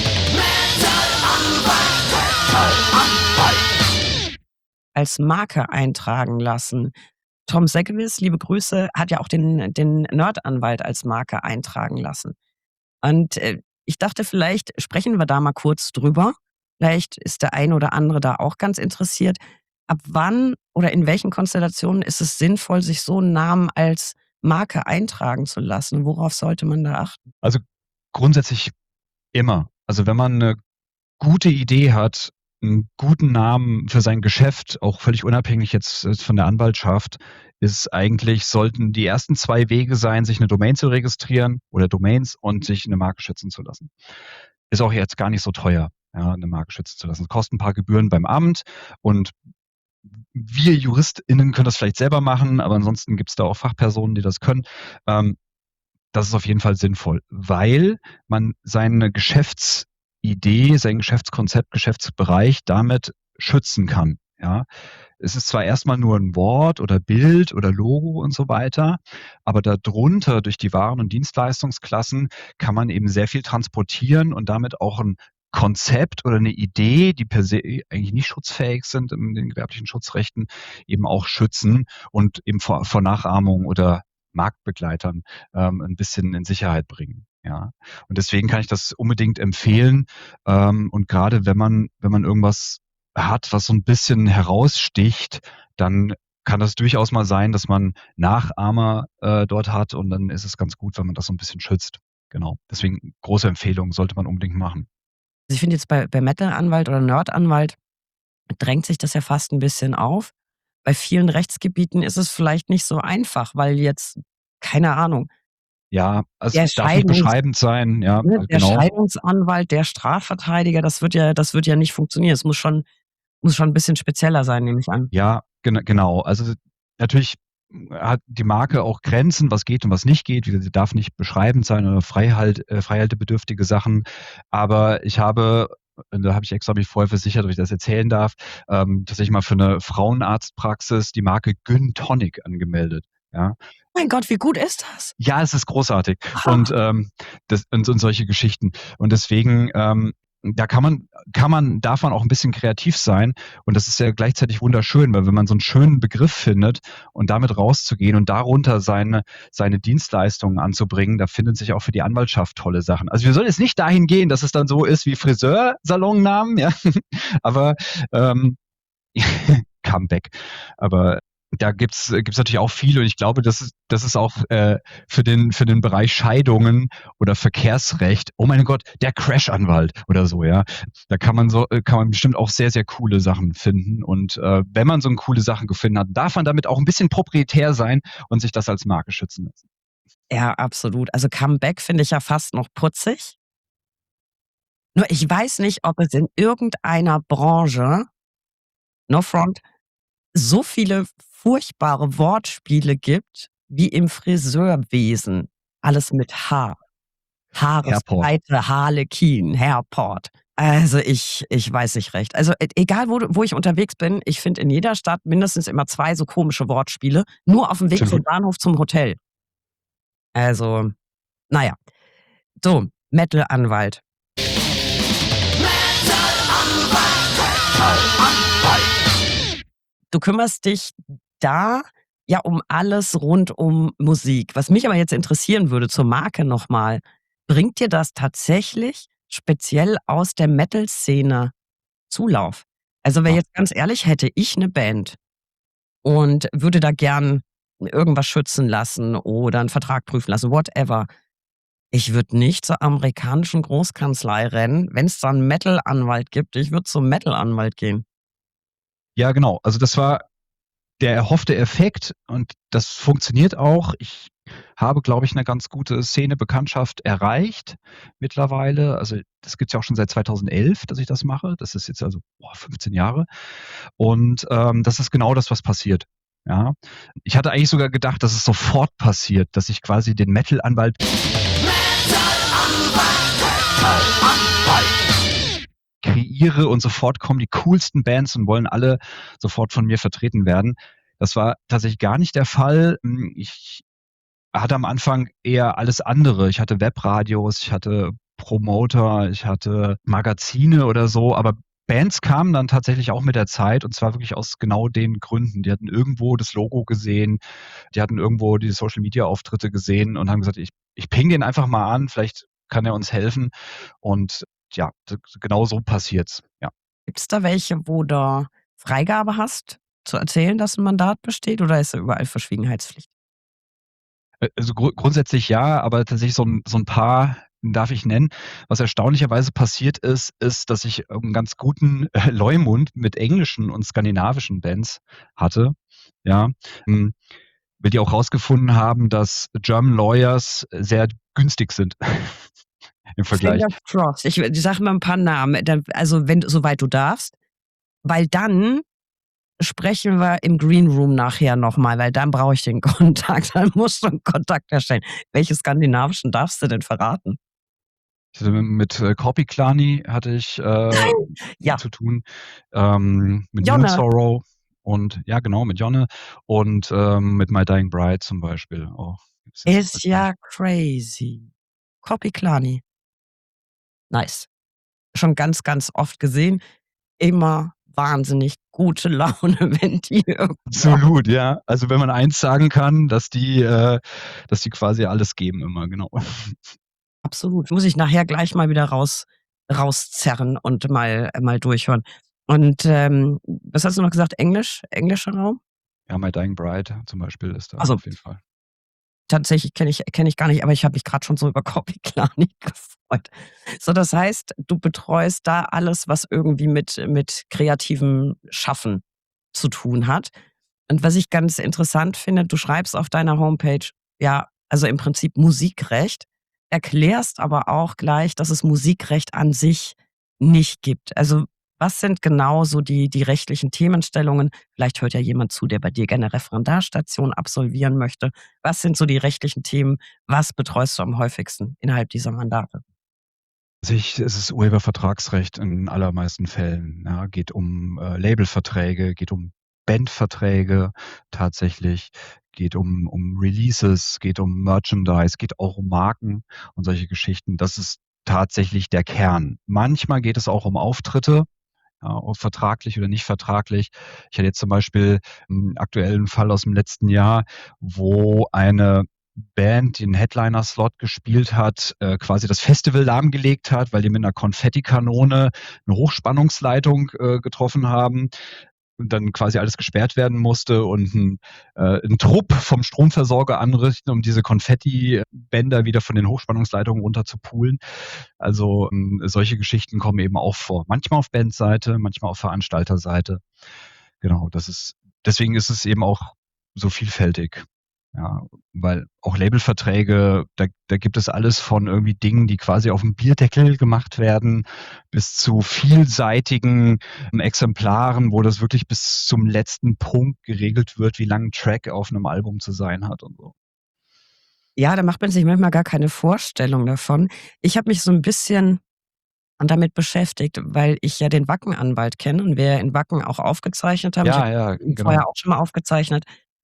als Marke eintragen lassen. Tom Seggevis, liebe Grüße, hat ja auch den den Nerd-Anwalt als Marke eintragen lassen. Und, äh, ich dachte, vielleicht sprechen wir da mal kurz drüber. Vielleicht ist der ein oder andere da auch ganz interessiert. Ab wann oder in welchen Konstellationen ist es sinnvoll, sich so 'n Namen als Marke eintragen zu lassen? Worauf sollte man da achten? Also, grundsätzlich immer. Also, wenn man 'ne gute Idee hat, 'n guten Namen für sein Geschäft, auch völlig unabhängig jetzt, äh, von der Anwaltschaft, ist eigentlich sollten die ersten zwei Wege sein, sich 'ne Domain zu registrieren oder Domains und sich 'ne Marke schützen zu lassen. Ist auch jetzt gar nicht so teuer, ja, 'ne Marke schützen zu lassen. Es kostet 'n paar Gebühren beim Amt und wir JuristInnen können das vielleicht selber machen, aber ansonsten gibt's da auch Fachpersonen, die das können. Ähm, das ist auf jeden Fall sinnvoll, weil man seine Geschäftsidee, sein Geschäftskonzept, Geschäftsbereich damit schützen kann, ja? Es ist zwar erst mal nur 'n Wort oder Bild oder Logo und so weiter, aber da drunter durch die Waren und Dienstleistungsklassen kann man eben sehr viel transportieren und damit auch 'n Konzept oder 'ne Idee, die per se eigentlich nicht schutzfähig sind in den gewerblichen Schutzrechten, eben auch schützen und eben vor vor Nachahmung oder Marktbegleitern, ähm, 'n bisschen in Sicherheit bringen, ja? Und deswegen kann ich das unbedingt empfehlen. Ähm, und grade wenn man wenn man irgendwas hat, was so 'n bisschen heraussticht, dann kann das durchaus mal sein, dass man Nachahmer, äh, dort hat und dann ist es ganz gut, wenn man das so 'n bisschen schützt. Genau. Deswegen große Empfehlung, sollte man unbedingt machen. Ich finde jetzt bei bei Metal-Anwalt oder Nerd-Anwalt drängt sich das ja fast 'n bisschen auf. Bei vielen Rechtsgebieten ist es vielleicht nicht so einfach, weil jetzt, keine Ahnung Ja, es der darf nicht Scheidungs beschreibend sein, ja, ne, äh, der genau. Scheidungsanwalt, der Strafverteidiger, das wird ja das wird ja nicht funktionieren. Es muss schon muss schon 'n bisschen spezieller sein, nehme ich an. Ja, gena genau. Also, natürlich hat die Marke auch Grenzen, was geht und was nicht geht. Wie gesagt, sie darf nicht beschreibend sein oder freihalt äh, freihaltebedürftige Sachen. Aber ich habe und da habe ich extra mich vorher versichert, ob ich das erzählen darf, ähm, tatsächlich mal für 'ne Frauenarztpraxis die Marke Gyn Tonic angemeldet. ja. Mein Gott, wie gut ist das? Ja, es ist großartig und, Ah. ähm, das und und solche Geschichten. Und deswegen, ähm, da kann man kann man darf man auch 'n bisschen kreativ sein und das ist ja gleichzeitig wunderschön, weil wenn man so 'n schönen Begriff findet und damit rauszugehen und darunter seine seine Dienstleistungen anzubringen, da findet sich auch für die Anwaltschaft tolle Sachen. Also, wir sollen jetzt nicht dahin gehen, dass es dann so ist wie Friseur-Salonnamen, ja, aber, ähm, Comeback. Aber da gibt's gibt's natürlich auch viel und ich glaube, das ist das ist auch, äh, für den für den Bereich Scheidungen oder Verkehrsrecht oh mein Gott, der Crashanwalt oder so, ja. Da kann man so äh, kann man bestimmt auch sehr, sehr coole Sachen finden und, äh, wenn man so 'n coole Sachen gefunden hat, darf man damit auch 'n bisschen proprietär sein und sich das als Marke schützen lassen. Ja, absolut. Also, Comeback finde ich ja fast noch putzig. Nur ich weiß nicht, ob es in irgendeiner Branche no front, so viele furchtbare Wortspiele gibt wie im Friseurwesen. Alles mit H. Hairport. Haaresbreite, Harlekin, Hairport. Also, ich ich weiß nicht recht. Also, e egal wo du wo ich unterwegs bin, ich finde in jeder Stadt mindestens immer zwei so komische Wortspiele, nur aufm Weg vom Absolut. Bahnhof zum Hotel. Also, na ja. So, Metal-Anwalt. Du kümmerst dich da ja um alles rund um Musik. Was mich aber jetzt interessieren würde zur Marke noch mal: Bringt dir das tatsächlich speziell aus der Metal-Szene Zulauf? Also, wäre Ja. jetzt ganz ehrlich, hätte ich 'ne Band und würde da gern irgendwas schützen lassen oder 'n Vertrag prüfen lassen, whatever. Ich würde nicht zur amerikanischen Großkanzlei rennen, wenn's da 'n Metal-Anwalt gibt. Ich würde zum Metal-Anwalt gehen. Ja, genau. Also, das war der erhoffte Effekt und das funktioniert auch. Ich habe, glaube ich, 'ne ganz gute Szene-Bekanntschaft erreicht mittlerweile. Also, das gibt's ja auch schon seit zweitausendelf, dass ich das mache. Das ist jetzt also, boah, fünfzehn Jahre. Und, ähm, das ist genau das, was passiert, ja? Ich hatte eigentlich sogar gedacht, dass es sofort passiert, dass ich quasi den Metal-Anwalt kreiere und sofort kommen die coolsten Bands und wollen alle sofort von mir vertreten werden. Das war tatsächlich gar nicht der Fall. Hm, ich hatte am Anfang eher alles andere. Ich hatte Webradios, ich hatte Promoter, ich hatte Magazine oder so, aber Bands kamen dann tatsächlich auch mit der Zeit und zwar wirklich aus genau den Gründen. Die hatten irgendwo das Logo gesehen, die hatten irgendwo die Social-Media-Auftritte gesehen und haben gesagt: „Ich ich pinge den einfach mal an, vielleicht kann er uns helfen.“ Und ja, d genau so passiert's, ja. Gibt's da welche, wo du Freigabe hast, zu erzählen, dass 'n Mandat besteht oder ist da überall Verschwiegenheitspflicht? Äh, also, gru grundsätzlich ja, aber tatsächlich so 'n so 'n paar darf ich nennen. Was erstaunlicherweise passiert ist, ist, dass ich, ähm, 'n ganz guten, äh, Leumund mit englischen und skandinavischen Bands hatte, ja, hm, weil die auch rausgefunden haben, dass German Lawyers sehr günstig sind im Vergleich. Fingers crossed. Ich w sag mal 'n paar Namen, dann also, wenn soweit du darfst, weil dann sprechen wir im Greenroom nachher noch mal, weil dann brauche ich den Kontakt. Dann musst du 'n Kontakt herstellen. Welche skandinavischen darfst du denn verraten? Also, mi mit, äh, Korpiklani hatte ich, äh, Nein! Ja. zu tun, ähm, mit Moon Jonne. Sorrow und ja, genau, mit Jonne und, ähm, mit My Dying Bride zum Beispiel auch. Gibt's jetzt Ist aktuell. ja crazy. Korpiklani. Nice. Schon ganz, ganz oft gesehen. Immer wahnsinnig gute Laune, wenn die irgendwo Absolut, ja. Also, wenn man eins sagen kann, dass die äh, dass die quasi alles geben immer, genau. Absolut. Muss ich nachher gleich mal wieder raus rauszerren und mal mal durchhören. Und, ähm, was hast du noch gesagt? Englisch englischer Raum? Ja, My Dying Bride zum Beispiel ist da Also auf jeden Fall. tatsächlich kenne ich kenne ich gar nicht, aber ich habe mich grad schon so über Korpiklani gefreut. So, das heißt, du betreust da alles, was irgendwie mit mit kreativem Schaffen zu tun hat. Und was ich ganz interessant finde, du schreibst auf deiner Homepage, ja, also, im Prinzip Musikrecht, erklärst aber auch gleich, dass es Musikrecht an sich nicht gibt. Also, was sind genau so die die rechtlichen Themenstellungen? Vielleicht hört ja jemand zu, der bei dir gerne Referendarstation absolvieren möchte. Was sind so die rechtlichen Themen? Was betreust du am häufigsten innerhalb dieser Mandate? Sich es ist Urhebervertragsrecht in allermeisten Fällen, ja. Geht um, äh, Labelverträge, geht um Bandverträge tatsächlich, geht um um Releases, geht um Merchandise, geht auch um Marken und solche Geschichten. Das ist tatsächlich der Kern. Manchmal geht es auch um Auftritte, ja, ob vertraglich oder nicht vertraglich. Ich hatte jetzt zum Beispiel 'n aktuellen Fall aus'm letzten Jahr, wo eine Band, die 'n Headliner-Slot gespielt hat, äh, quasi das Festival lahmgelegt hat, weil die mit 'ner Konfettikanone 'ne Hochspannungsleitung, äh, getroffen haben und dann quasi alles gesperrt werden musste und 'n äh, 'n Trupp vom Stromversorger anrichten, um diese Konfettibänder wieder von den Hochspannungsleitungen runter zu poolen. Also, hm, solche Geschichten kommen eben auch vor. Manchmal auf Bandseite, manchmal auf Veranstalterseite. Genau, das ist deswegen ist es eben auch so vielfältig. Ja, weil auch Labelverträge, da da gibt es alles von irgendwie Dingen, die quasi auf'm Bierdeckel gemacht werden, bis zu vielseitigen Exemplaren, wo das wirklich bis zum letzten Punkt geregelt wird, wie lang 'n Track auf 'nem Album zu sein hat und so. Ja, da macht man sich manchmal gar keine Vorstellung davon. Ich habe mich so 'n bisschen damit beschäftigt, weil ich ja den Wacken-Anwalt kenne und wir in Wacken auch aufgezeichnet haben. Ich habe Ja, ja, ihn vorher genau. auch schon mal aufgezeichnet.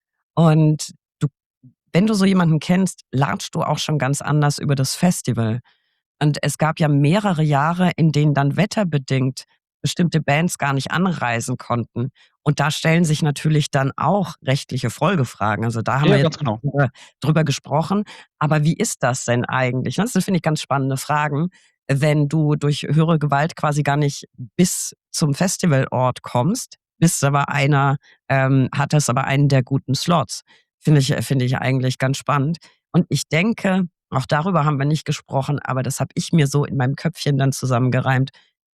Und du wenn du so jemanden kennst, latscht du auch schon ganz anders über das Festival. Und es gab ja mehrere Jahre, in denen dann wetterbedingt bestimmte Bands gar nicht anreisen konnten. Und da stellen sich natürlich dann auch rechtliche Folgefragen. Also, da haben Ja, wir ja, jetzt ganz genau. drüber drüber gesprochen. Aber wie ist das denn eigentlich, ne? Das finde ich ganz spannende Fragen, wenn du durch höhere Gewalt quasi gar nicht bis zum Festivalort kommst, bist aber einer ähm, hattest aber einen der guten Slots. Finde ich finde ich eigentlich ganz spannend. Und ich denke, auch darüber haben wir nicht gesprochen, aber das habe ich mir so in meinem Köpfchen dann zusammengereimt.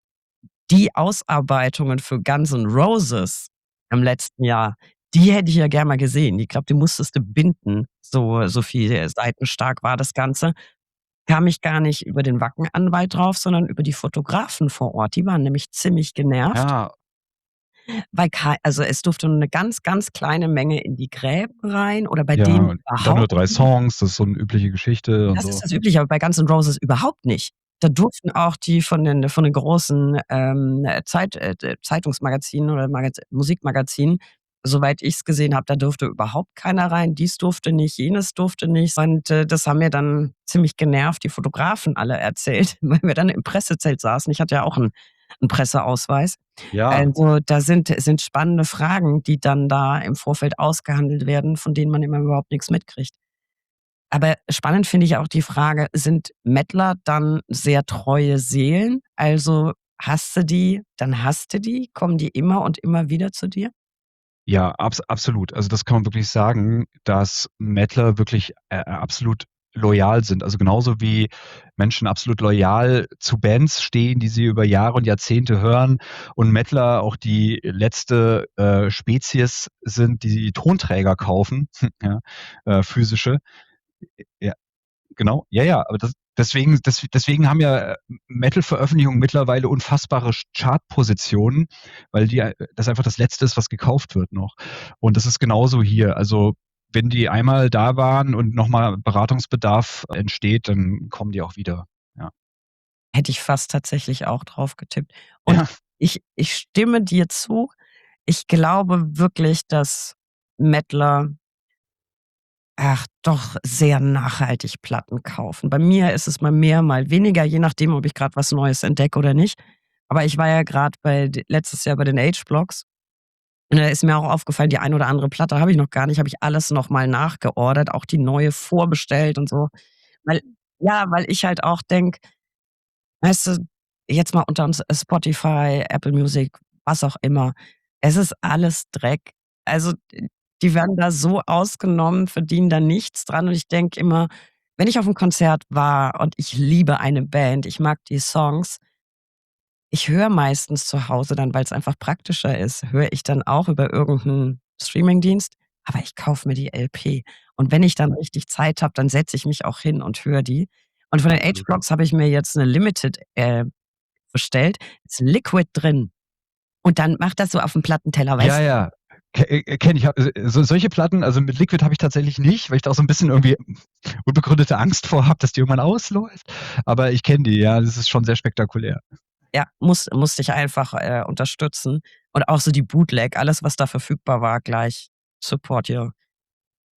Die Ausarbeitungen für Guns N' Roses im letzten Jahr, die hätte ich ja gern mal gesehen. Ich glaube, die musstest du binden, so so viel seitenstark war das Ganze. Kam ich gar nicht über den Wacken-Anwalt drauf, sondern über die Fotografen vor Ort. Die waren nämlich ziemlich genervt Ja. weil kei also, es durfte nur 'ne ganz, ganz kleine Menge in die Gräben rein oder bei Ja, denen und dann nur überhaupt drei nicht. Songs, das ist so 'ne übliche Geschichte und Das ist so. das Übliche, aber bei Guns N' Roses überhaupt nicht. Da durften auch die von den von den großen, ähm, Zeit äh, d Zeitungsmagazinen oder Magaz Musikmagazinen, soweit ich's gesehen habe, da durfte überhaupt keiner rein. Dies durfte nicht, jenes durfte nicht. Und, äh, das haben mir dann ziemlich genervt die Fotografen alle erzählt, weil wir dann im Pressezelt saßen. Ich hatte ja auch 'n 'n Presseausweis. Ja. Also, da sind sind spannende Fragen, die dann da im Vorfeld ausgehandelt werden, von denen man immer überhaupt nix mitkriegt. Aber spannend finde ich auch die Frage, sind Mettler dann sehr treue Seelen? Also, hast du die, dann hast du die? Kommen die immer und immer wieder zu dir? Ja, abs absolut. Also, das kann man wirklich sagen, dass Mettler wirklich, äh, äh, absolut loyal sind. Also, genauso wie Menschen absolut loyal zu Bands stehen, die sie über Jahre und Jahrzehnte hören und Mettler auch die letzte, äh, Spezies sind, die Tonträger kaufen, ja, äh, physische. Ja, genau. Ja, ja, aber das deswegen des deswegen haben ja Metal-Veröffentlichungen mittlerweile unfassbare Ch Chartpositionen, weil die ja das einfach das Letzte ist, was gekauft wird noch. Und das ist genauso hier. Also, wenn die einmal da waren und noch mal Beratungsbedarf entsteht, dann kommen die auch wieder, ja. Hätte ich fast tatsächlich auch drauf getippt. Und Ja. ich ich stimme dir zu. Ich glaube wirklich, dass Mettler ach, doch sehr nachhaltig Platten kaufen. Bei mir ist es mal mehr, mal weniger, je nachdem, ob ich grad was Neues entdecke oder nicht. Aber ich war ja grad bei d letztes Jahr bei den H-Blocks und da ist mir auch aufgefallen, die ein oder andere Platte habe ich noch gar nicht, habe ich alles noch mal nachgeordert, auch die neue vorbestellt und so. Weil ja, weil ich halt auch denke weißt du, jetzt mal unter uns, Spotify, Apple Music, was auch immer. Es ist alles Dreck. Also, d die werden da so ausgenommen, verdienen da nichts dran und ich denke immer, wenn ich auf'm Konzert war und ich liebe eine Band, ich mag die Songs ich höre meistens zu Hause dann, weil's einfach praktischer ist, höre ich dann auch über irgend 'n Streamingdienst, aber ich kaufe mir die LP. Und wenn ich dann richtig Zeit habe, dann setze ich mich auch hin und höre die. Und von den Absolut. H-Blocks habe ich mir jetzt 'ne Limited, äh, bestellt, ist Liquid drin. Und dann macht das so auf'm Plattenteller, Ja, weißt ja, ke äh, kenne ich. Ha äh, so solche Platten also, mit Liquid habe ich tatsächlich nicht, weil ich da auch so 'n bisschen irgendwie unbegründete Angst vor habe, dass die irgendwann ausläuft. Aber ich kenne die, ja, das ist schon sehr spektakulär. Ja, muss musste ich einfach, äh, unterstützen und auch so die Bootleg, alles, was da verfügbar war, gleich Support hier.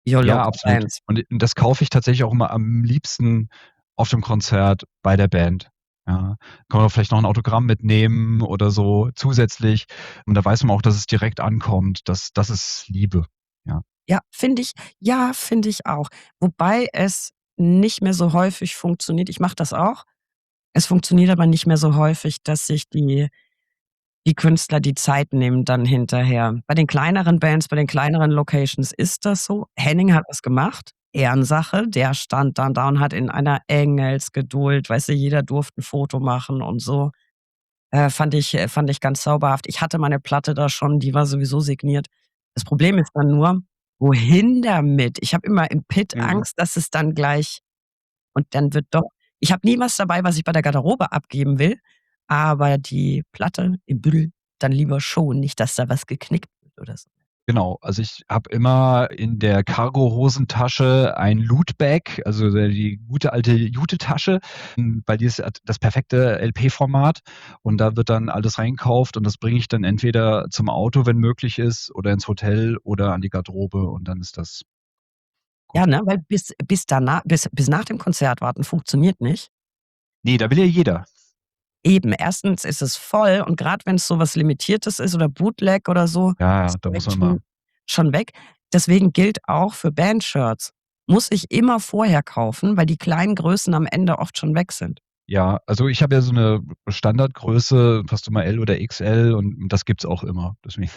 Your Ja, local absolut. bands. Und das kaufe ich tatsächlich auch immer am liebsten auf dem Konzert bei der Band. Ja. Kann man vielleicht noch 'n Autogramm mitnehmen oder so zusätzlich. Und da weiß man auch, dass es direkt ankommt. Das das ist Liebe, ja. Ja, finde ich ja, finde ich auch. Wobei es nicht mehr so häufig funktioniert. Ich mache das auch. Es funktioniert aber nicht mehr so häufig, dass sich die die Künstler die Zeit nehmen dann hinterher. Bei den kleineren Bands, bei den kleineren Locations ist das so. Henning hat das gemacht, Ehrensache. Der stand dann da und hat in einer Engelsgeduld, weißt du, jeder durfte 'n Foto machen und so. Äh, fand ich äh, fand ich ganz zauberhaft. Ich hatte meine Platte da schon, die war sowieso signiert. Das Problem ist dann nur, wohin damit? Ich habe immer im Pit Ja. Angst, dass es dann gleich und dann wird doch ich habe nie was dabei, was ich bei der Garderobe abgeben will, aber die Platte im Büdel dann lieber schon, nicht, dass da was geknickt wird oder so. Genau. Also, ich habe immer in der Cargo-Hosentasche ein Loot-Bag, also, äh, die gute alte Jute-Tasche, hm, weil die ist hat das perfekte L P-Format und da wird dann alles reingekauft und das bringe ich dann entweder zum Auto, wenn möglich ist, oder ins Hotel oder an die Garderobe und dann ist das Ja, gut. ne, weil bis bis dana bis bis nach dem Konzert warten funktioniert nicht. Ne, da will ja jeder. Eben, erstens ist es voll und grad wenn's so was Limitiertes ist oder Bootleg oder so, Ja, ist ja, da muss direkt man schon immer schon weg. Deswegen gilt auch für Bandshirts, muss ich immer vorher kaufen, weil die kleinen Größen am Ende oft schon weg sind. Ja, also, ich habe ja so 'ne Standardgröße, fast immer L oder X L und das gibt's auch immer, deswegen.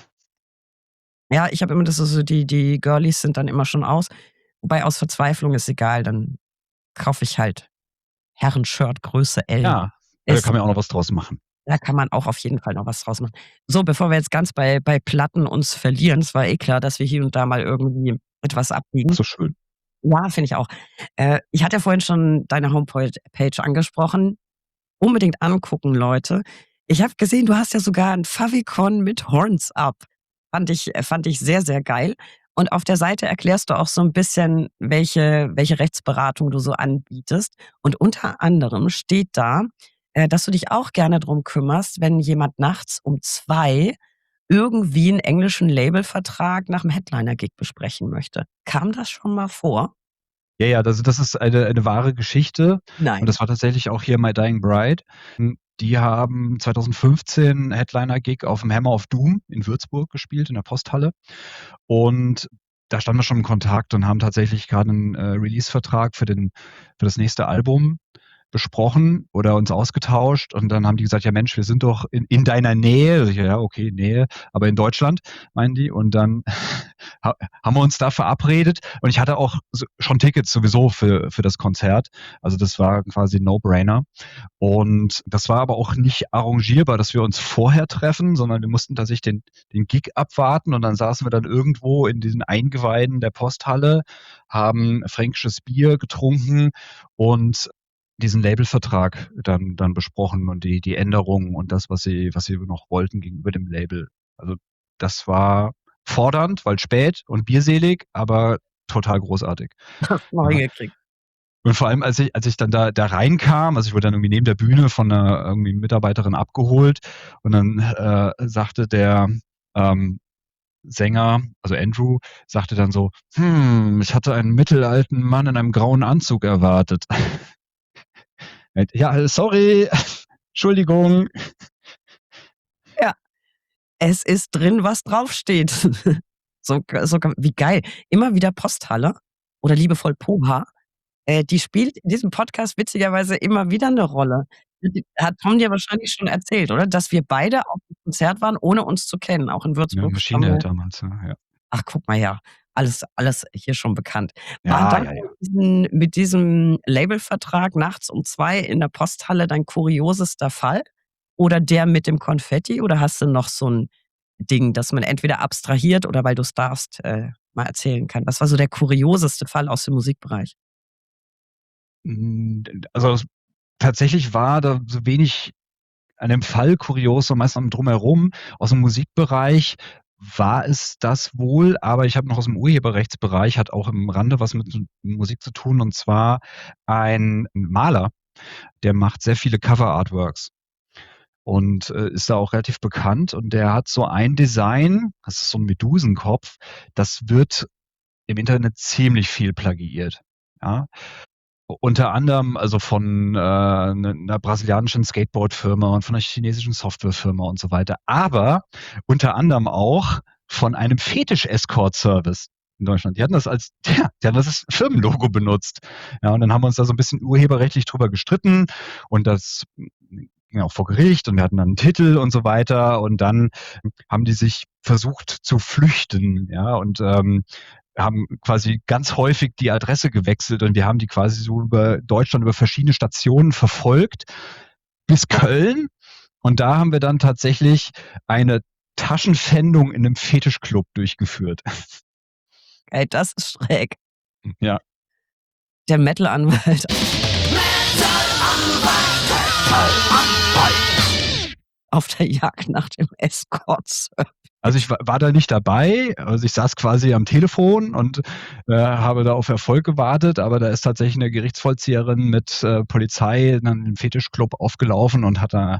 Ja, ich habe immer das ist so die die Girlies sind dann immer schon aus. Wobei aus Verzweiflung ist egal, dann kaufe ich halt Herrenshirt Größe L. Ja, da Ist kann man ja auch noch was draus machen. Da kann man auch auf jeden Fall noch was draus machen. So, bevor wir jetzt ganz bei bei Platten uns verlieren, es war eh klar, dass wir hier und da mal irgendwie etwas abbiegen. Ist doch schön. Ja, finde ich auch. Äh, ich hatte ja vorhin schon deine Homepage Page angesprochen. Unbedingt angucken, Leute. Ich habe gesehen, du hast ja sogar 'n Favicon mit Horns Up. Fand ich äh, fand ich sehr, sehr geil. Und auf der Seite erklärst du auch so 'n bisschen, welche welche Rechtsberatung du so anbietest. Und unter anderem steht da, äh, dass du dich auch gerne drum kümmerst, wenn jemand nachts um zwei irgendwie 'n englischen Labelvertrag nach 'm Headliner-Gig besprechen möchte. Kam das schon mal vor? Ja, ja, das das ist eine eine wahre Geschichte und Nein. das war tatsächlich auch hier My Dying Bride. Hm, die haben zweitausendfünfzehn Headliner-Gig auf'm Hammer of Doom in Würzburg gespielt in der Posthalle und da standen wir schon im Kontakt und haben tatsächlich grade 'n, äh, Release-Vertrag für den für das nächste Album besprochen oder uns ausgetauscht und dann haben die gesagt: „Ja Mensch, wir sind doch in in deiner Nähe.“ Sage ich: „Ja, okay, Nähe, aber in Deutschland“, meinen die und dann ha haben wir uns da verabredet und ich hatte auch s schon Tickets sowieso für für das Konzert. Also, das war quasi 'n No-Brainer und das war aber auch nicht arrangierbar, dass wir uns vorher treffen, sondern wir mussten tatsächlich den den Gig abwarten und dann saßen wir dann irgendwo in diesen Eingeweiden der Posthalle, haben fränkisches Bier getrunken und diesen Labelvertrag dann dann besprochen und die die Änderungen und das, was sie was sie noch wollten gegenüber dem Label. Also, das war fordernd, weil spät und bierselig, aber total großartig. Hast noch Ja. hingekriegt. Und vor allem, als ich als ich dann da da reinkam also, ich wurde dann irgendwie neben der Bühne von 'ner irgendwie Mitarbeiterin abgeholt und dann, äh, sagte der, ähm, Sänger, also, Andrew, sagte dann so: „Hm, ich hatte einen mittelalten Mann in einem grauen Anzug erwartet.“ Meinte: „Ja, äh, sorry, Entschuldigung.“ Ja. Es ist drin, was draufsteht. So g so g wie geil. Immer wieder Posthalle oder liebevoll POHA, äh, die spielt in diesem Podcast witzigerweise immer wieder 'ne Rolle. Hat Tom dir wahrscheinlich schon erzählt, oder? Dass wir beide auf 'nem Konzert waren, ohne uns zu kennen, auch in Ja, Würzburg Machine Head damals, ja, ja. Ach, guck mal her. Alles alles hier schon bekannt. War Ja, dann ja, ja. mit diesem mit diesem Labelvertrag nachts um zwei in der Posthalle dein kuriosester Fall oder der mit dem Konfetti oder hast du noch so 'n Ding, das man entweder abstrahiert oder weil du's darfst, äh, mal erzählen kann? Was war so der kurioseste Fall aus dem Musikbereich? Hm, d d also, s tatsächlich war da so wenig an dem Fall kurios, so meist am Drumherum. Aus'm Musikbereich war es das wohl, aber ich habe noch aus'm Urheberrechtsbereich hat auch im Rande was mit M Musik zu tun, und zwar ein Maler, der macht sehr viele Cover-Artworks und, äh, ist da auch relativ bekannt und der hat so ein Design, das ist so 'n Medusenkopf, das wird im Internet ziemlich viel plagiiert, ja. U unter anderem also von, äh, 'ne 'ner brasilianischen Skateboardfirma und von 'ner chinesischen Softwarefirma und so weiter, aber unter anderem auch von einem Fetisch-Escort-Service in Deutschland. Die hatten das als ja, die haben das als Firmenlogo benutzt. Ja, und dann haben wir uns da so 'n bisschen urheberrechtlich drüber gestritten und das ging auch vor Gericht und wir hatten dann 'n Titel und so weiter und dann haben die sich versucht zu flüchten, ja, und, ähm, haben quasi ganz häufig die Adresse gewechselt und wir haben die quasi so über Deutschland, über verschiedene Stationen verfolgt bis Köln und da haben wir dann tatsächlich eine Taschenpfändung in 'nem Fetischclub durchgeführt. Ey, das ist schräg. Hm, ja. Der Metal-Anwalt. Auf der Jagd nach dem Escort-Service. Also, ich wa war da nicht dabei. Also, ich saß quasi am Telefon und, äh, habe da auf Erfolg gewartet, aber da ist tatsächlich 'ne Gerichtsvollzieherin mit, äh, Polizei dann im Fetischclub aufgelaufen und hat da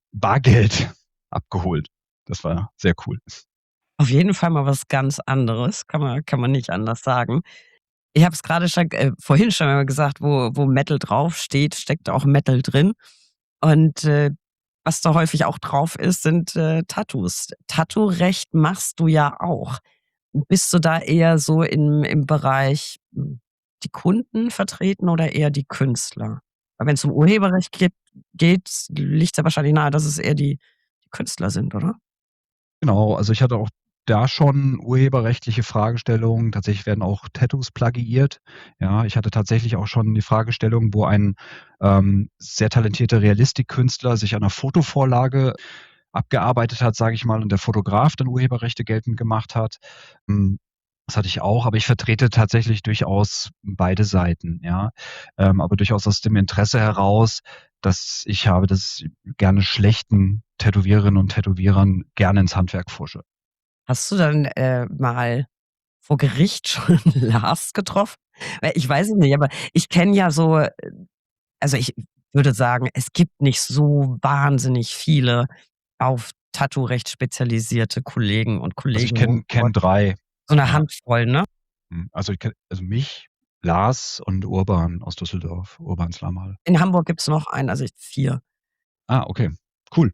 Bargeld abgeholt. Das war sehr cool. Auf jeden Fall mal was ganz anderes, kann man kann man nicht anders sagen. Ich habe es grade schon äh, vorhin schon mal gesagt, wo wo Metal draufsteht, steckt auch Metal drin. Und, äh, was da häufig auch drauf ist, sind, äh, Tattoos. Tattoo-Recht machst du ja auch. Bist du da eher so im im Bereich, hm, die Kunden vertreten oder eher die Künstler? Weil wenn's um Urheberrecht geht geht, liegt's ja wahrscheinlich nahe, dass es eher die die Künstler sind, oder? Genau, also, ich hatte auch da schon urheberrechtliche Fragestellungen. Tatsächlich werden auch Tattoos plagiiert. Ja, ich hatte tatsächlich auch schon die Fragestellung, wo ein, ähm, sehr talentierter Realistikkünstler sich an 'ner Fotovorlage abgearbeitet hat, sage ich mal, und der Fotograf dann Urheberrechte geltend gemacht hat. Hm, das hatte ich auch, aber ich vertrete tatsächlich durchaus beide Seiten, ja, ähm, aber durchaus aus dem Interesse heraus, dass ich habe das gerne schlechten Tätowiererinnen und Tätowierern gerne ins Handwerk pfusche. Hast du dann, äh, mal vor Gericht schon Lars getroffen? Weil ich weiß es nicht, aber ich kenne ja so äh, also, ich würde sagen, es gibt nicht so wahnsinnig viele auf Tattoo-Recht spezialisierte Kollegen und Also, ich Kolleginnen kenne kenne drei, so 'ne ja. Handvoll, ne? Hm, also, ich kenne also, mich, Lars und Urban aus Düsseldorf, Urban Slamal. In Hamburg gibt's noch einen, also vier. Ah, okay, cool.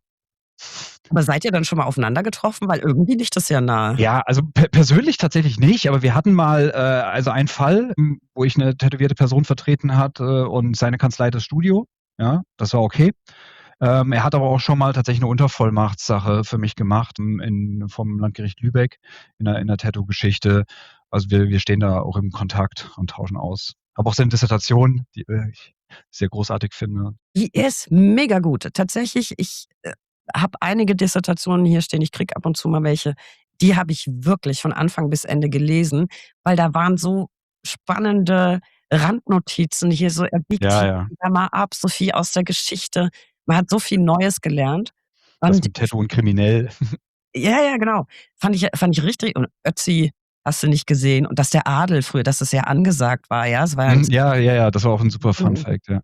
Aber seid ihr dann schon mal aufeinander getroffen? Weil irgendwie liegt das ja nahe. Ja, also, per persönlich tatsächlich nicht, aber wir hatten mal, äh, also, einen Fall, hm, wo ich 'ne tätowierte Person vertreten hatte und seine Kanzlei das Studio, ja, das war okay. Ähm, er hat aber auch schon mal tatsächlich 'ne Untervollmachtssache für mich gemacht, hm, in vom Landgericht Lübeck in 'ner in 'ner Tattoo-Geschichte. Also, wir wir stehen da auch im Kontakt und tauschen aus. Habe auch seine Dissertation, die, äh, ich sehr großartig finde. Die ist mega gut. Tatsächlich, ich, äh, habe einige Dissertationen hier stehen, ich kriege ab und zu mal welche. Die habe ich wirklich von Anfang bis Ende gelesen, weil da waren so spannende Randnotizen hier so, er biegt Ja, hier ja. da mal ab, so viel aus der Geschichte. Man hat so viel Neues gelernt Das und mit Tattoo und kriminell. Ja, ja, genau. Fand ich fand ich richtig und Ötzi hast du nicht gesehen und dass der Adel früher dass das ja angesagt war, ja? Es war ja Mhm, ja, ja, ja, das war auch 'n super Fun Mhm. Fact, ja.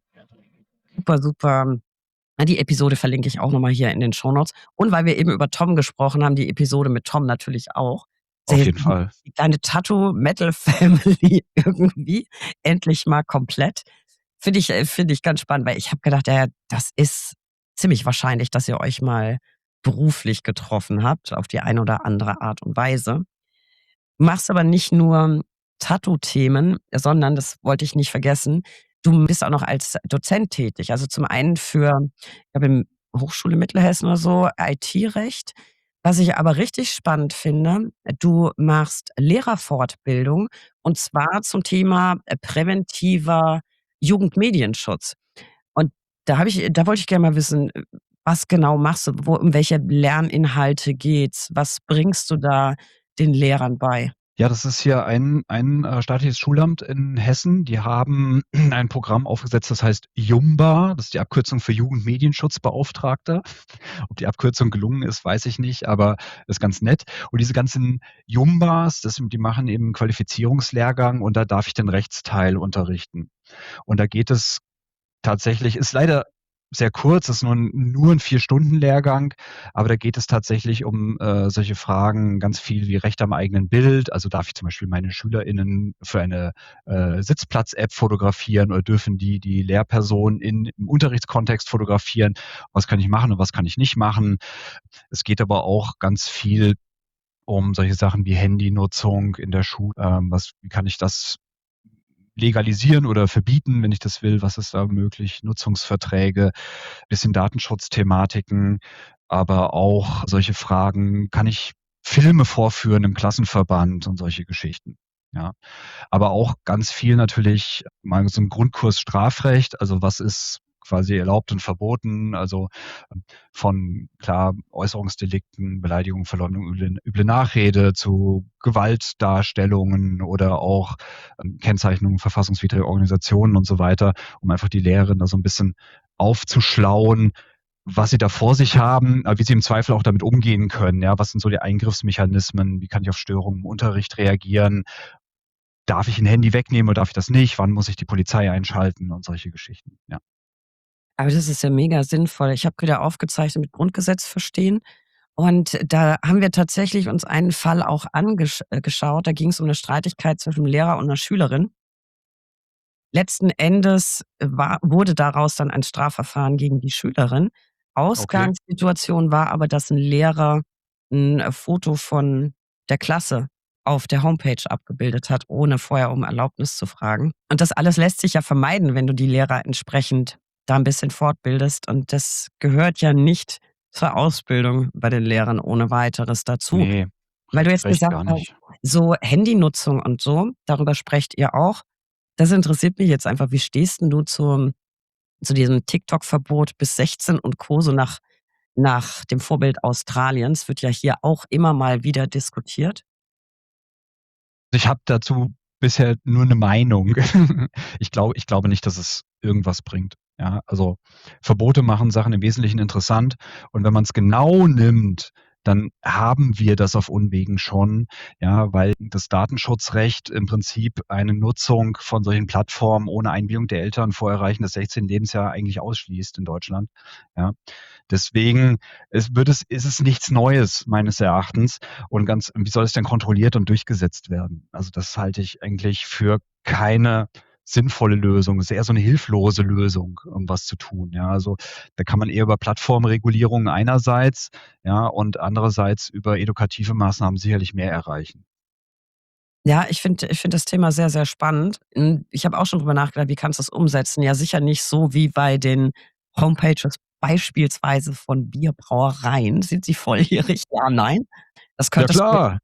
Super, super. Ja, die Episode verlinke ich auch noch mal hier in den Shownotes. Und weil wir eben über Tom gesprochen haben, die Episode mit Tom natürlich auch. Auf jeden Fall. Die kleine Tattoo-Metal-Family irgendwie endlich mal komplett. Finde ich äh, finde ich ganz spannend, weil ich habe gedacht, ja, ja, das ist ziemlich wahrscheinlich, dass ihr euch mal beruflich getroffen habt auf die eine oder andere Art und Weise. Machst aber nicht nur Tattoo-Themen, sondern, das wollte ich nicht vergessen, du bist auch noch als Dozent tätig. Also, zum einen für ich glaube, im Hochschule Mittelhessen oder so, IT-Recht. Was ich aber richtig spannend finde, du machst Lehrerfortbildung und zwar zum Thema, äh, präventiver Jugendmedienschutz. Und da habe ich da wollte ich gerne mal wissen, äh, was genau machst du? Wo um welche Lerninhalte geht's? Was bringst du da den Lehrern bei? Ja, das ist hier ein ein, äh, staatliches Schulamt in Hessen. Die haben ein Programm aufgesetzt, das heißt JUMBA. Das ist die Abkürzung für Jugendmedienschutzbeauftragter. Ob die Abkürzung gelungen ist, weiß ich nicht, aber ist ganz nett. Und diese ganzen JUMBAs, das sind die machen eben 'n Qualifizierungslehrgang und da darf ich den Rechtsteil unterrichten. Und da geht es tatsächlich ist leider sehr kurz, ist nur 'n nur 'n vier-Stunden-Lehrgang, aber da geht es tatsächlich um, äh, solche Fragen ganz viel wie Recht am eigenen Bild. Also, darf ich zum Beispiel meine SchülerInnen für eine, äh, Sitzplatz-App fotografieren oder dürfen die die Lehrperson in im Unterrichtskontext fotografieren? Was kann ich machen und was kann ich nicht machen? Es geht aber auch ganz viel um solche Sachen wie Handynutzung in der Schule. Ähm, was wie kann ich das legalisieren oder verbieten, wenn ich das will? Was ist da möglich? Nutzungsverträge, bisschen Datenschutzthematiken, aber auch solche Fragen: Kann ich Filme vorführen im Klassenverband und solche Geschichten, ja? Aber auch ganz viel natürlich mal so 'n Grundkurs Strafrecht. Also, was ist quasi erlaubt und verboten? Also, von klar, Äußerungsdelikten, Beleidigung, Verleumdung, üble üble Nachrede zu Gewaltdarstellungen oder auch, ähm, Kennzeichnung verfassungswidriger Organisationen und so weiter, um einfach die Lehrerin da so 'n bisschen aufzuschlauen, was sie da vor sich haben, aber wie sie im Zweifel auch damit umgehen können, ja? Was sind so die Eingriffsmechanismen? Wie kann ich auf Störungen im Unterricht reagieren? Darf ich 'n Handy wegnehmen oder darf ich das nicht? Wann muss ich die Polizei einschalten und solche Geschichten, ja. Aber das ist ja mega sinnvoll. Ich habe wieder aufgezeichnet mit Grundgesetz verstehen und da haben wir tatsächlich uns einen Fall auch angesch äh, geschaut. Da ging's um 'ne Streitigkeit zwischen 'm Lehrer und 'ner Schülerin. Letzten Endes war wurde daraus dann ein Strafverfahren gegen die Schülerin. Okay. Ausgangssituation war aber, dass 'n Lehrer 'n, äh, Foto von der Klasse auf der Homepage abgebildet hat, ohne vorher um Erlaubnis zu fragen. Und das alles lässt sich ja vermeiden, wenn du die Lehrer entsprechend da 'n bisschen fortbildest. Und das gehört ja nicht zur Ausbildung bei den Lehrern ohne Weiteres dazu. Ne, Weil du recht jetzt recht gesagt gar hast, nicht. so Handynutzung und so, darüber sprecht ihr auch. Das interessiert mich jetzt einfach. Wie stehst 'n du zum zu diesem TikTok-Verbot bis sechzehn und Co. so nach nach dem Vorbild Australiens? Wird ja hier auch immer mal wieder diskutiert. Ich habe dazu bisher nur 'ne Meinung. Ich glau ich glaube nicht, dass es irgendwas bringt, ja? Also, Verbote machen Sachen im Wesentlichen interessant und wenn man's genau nimmt, dann haben wir das auf Unwegen schon, ja, weil das Datenschutzrecht im Prinzip eine Nutzung von solchen Plattformen ohne Einwilligung der Eltern vor Erreichen des sechzehnten Lebensjahr eigentlich ausschließt in Deutschland, ja? Deswegen es wird es ist es nichts Neues meines Erachtens und ganz wie soll es denn kontrolliert und durchgesetzt werden? Also, das halte ich eigentlich für keine sinnvolle Lösung. Ist eher so 'ne hilflose Lösung, um was zu tun, ja? Also, da kann man eher über Plattformregulierung einerseits, ja, und andererseits über edukative Maßnahmen sicherlich mehr erreichen. Ja, ich finde ich finde das Thema sehr, sehr spannend. Hm, ich habe auch schon drüber nachgedacht, wie kannst du's umsetzen? Ja, sicher nicht so wie bei den Homepages beispielsweise von Bierbrauereien. Sind sie volljährig? Ja, nein. Das Ja könntest du klar.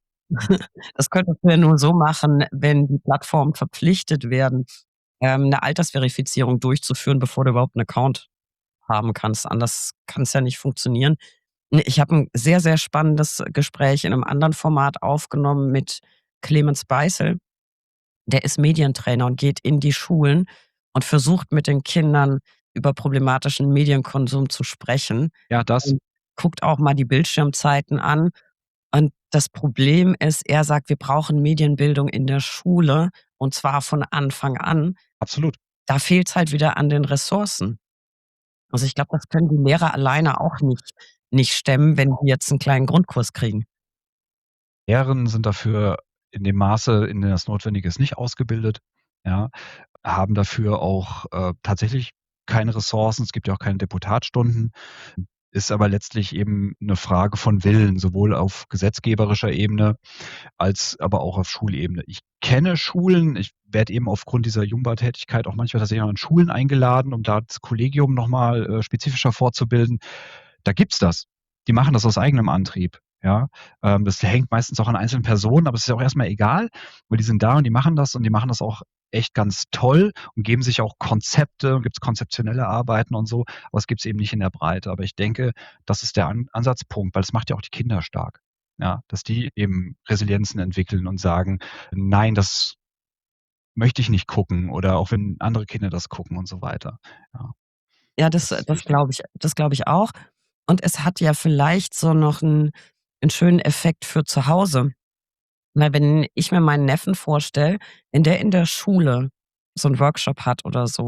das könntest du ja nur so machen, wenn die Plattformen verpflichtet werden, ähm, 'ne Altersverifizierung durchzuführen, bevor du überhaupt 'n Account haben kannst. Anders kann's ja nicht funktionieren. Ne, ich habe 'n sehr, sehr spannendes Gespräch in 'nem anderen Format aufgenommen mit Clemens Beißel. Der ist Medientrainer und geht in die Schulen und versucht mit den Kindern über problematischen Medienkonsum zu sprechen Ja, das. und guckt auch mal die Bildschirmzeiten an. Und das Problem ist, er sagt: „Wir brauchen Medienbildung in der Schule und zwar von Anfang an.“ Absolut. Da fehlt's halt wieder an den Ressourcen. Also, ich glaube, das können die Lehrer alleine auch nicht nicht stemmen, wenn die jetzt 'n kleinen Grundkurs kriegen. Lehrerinnen sind dafür in dem Maße, in dem das notwendig ist, nicht ausgebildet, ja, haben dafür auch, äh, tatsächlich keine Ressourcen. Es gibt ja auch keine Deputatstunden. Ist aber letztlich eben 'ne Frage von Willen, sowohl auf gesetzgeberischer Ebene als aber auch auf Schulebene. Ich kenne Schulen ich werde eben aufgrund dieser Jumba-Tätigkeit auch manchmal tatsächlich auch in Schulen eingeladen, um da das Kollegium noch mal, äh, spezifischer fortzubilden. Da gibt's das. Die machen das aus eigenem Antrieb, ja? Ähm, das hängt meistens auch an einzelnen Personen, aber es ist ja auch erst mal egal, weil die sind da und die machen das und die machen das auch echt ganz toll und geben sich auch Konzepte, gibt's konzeptionelle Arbeiten und so, aber das gibt's eben nicht in der Breite. Aber ich denke, das ist der An Ansatzpunkt, weil das macht ja auch die Kinder stark, ja? Dass die eben Resilienzen entwickeln und sagen: „Nein, das möchte ich nicht gucken“, oder auch wenn andere Kinder das gucken und so weiter, ja. Ja, das Das ist das wichtig. glaube ich das glaube ich auch. Und es hat ja vielleicht so noch 'n 'n schönen Effekt für zu Hause. Weil wenn ich mir meinen Neffen vorstelle, wenn der in der Schule so 'n Workshop hat oder so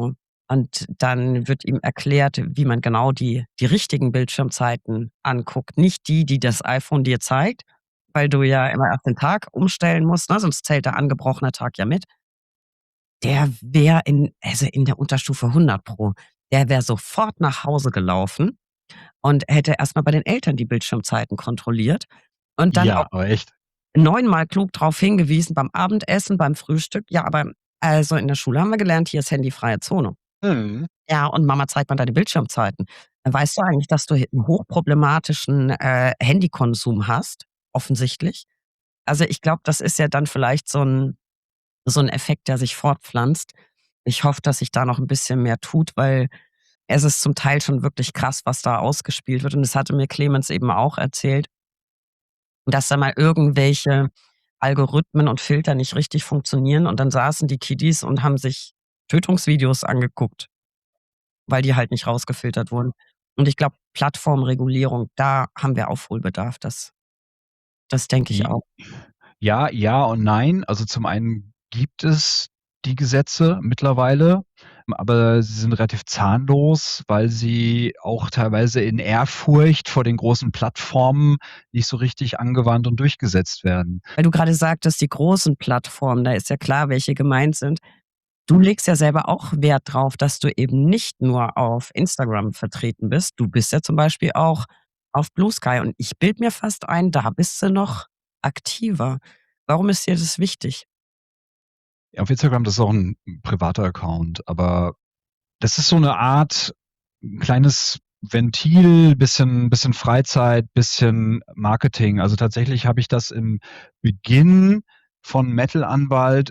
Und dann wird ihm erklärt, wie man genau die die richtigen Bildschirmzeiten anguckt. Nicht die, die das iPhone dir zeigt, weil du ja immer erst den Tag umstellen musst, ne, sonst zählt der angebrochene Tag ja mit. Der wäre in also, in der Unterstufe hundert Pro. Der wäre sofort nach Hause gelaufen und hätte erst mal bei den Eltern die Bildschirmzeiten kontrolliert und dann auch Ja, aber echt. neunmal klug drauf hingewiesen beim Abendessen, beim Frühstück: „Ja, aber also, in der Schule haben wir gelernt, hier ist handyfreie Zone.“ Mhm. „Ja, und Mama zeigt mal deine Bildschirmzeiten.“ „Weißt du eigentlich, dass du hi 'n hochproblematischen, äh, Handykonsum hast, offensichtlich?“ Also, ich glaube, das ist ja dann vielleicht so 'n so 'n Effekt, der sich fortpflanzt. Ich hoffe, dass sich da noch 'n bisschen mehr tut, weil es ist zum Teil schon wirklich krass, was da ausgespielt wird. Und das hatte mir Clemens eben auch erzählt dass da mal irgendwelche Algorithmen und Filter nicht richtig funktionieren und dann saßen die Kiddies und haben sich Tötungsvideos angeguckt weil die halt nicht rausgefiltert wurden. Und ich glaube, Plattformregulierung, da haben wir Aufholbedarf. Das das denke ich J auch. ja, ja und nein. Also, zum einen gibt es die Gesetze mittlerweile, aber sie sind relativ zahnlos, weil sie auch teilweise in Ehrfurcht vor den großen Plattformen nicht so richtig angewandt und durchgesetzt werden. Weil du grade sagtest, die großen Plattformen, da ist ja klar, welche gemeint sind. Du legst ja selber auch Wert drauf, dass du eben nicht nur auf Instagram vertreten bist. Du bist ja zum Beispiel auch auf Bluesky und ich bilde mir fast ein, da bist du noch aktiver. Warum ist dir das wichtig? Auf Instagram, das ist auch 'n privater Account, aber das ist so 'ne Art kleines Ventil, bisschen bisschen Freizeit, bisschen Marketing. Also, tatsächlich habe ich das im Beginn von Metal Anwalt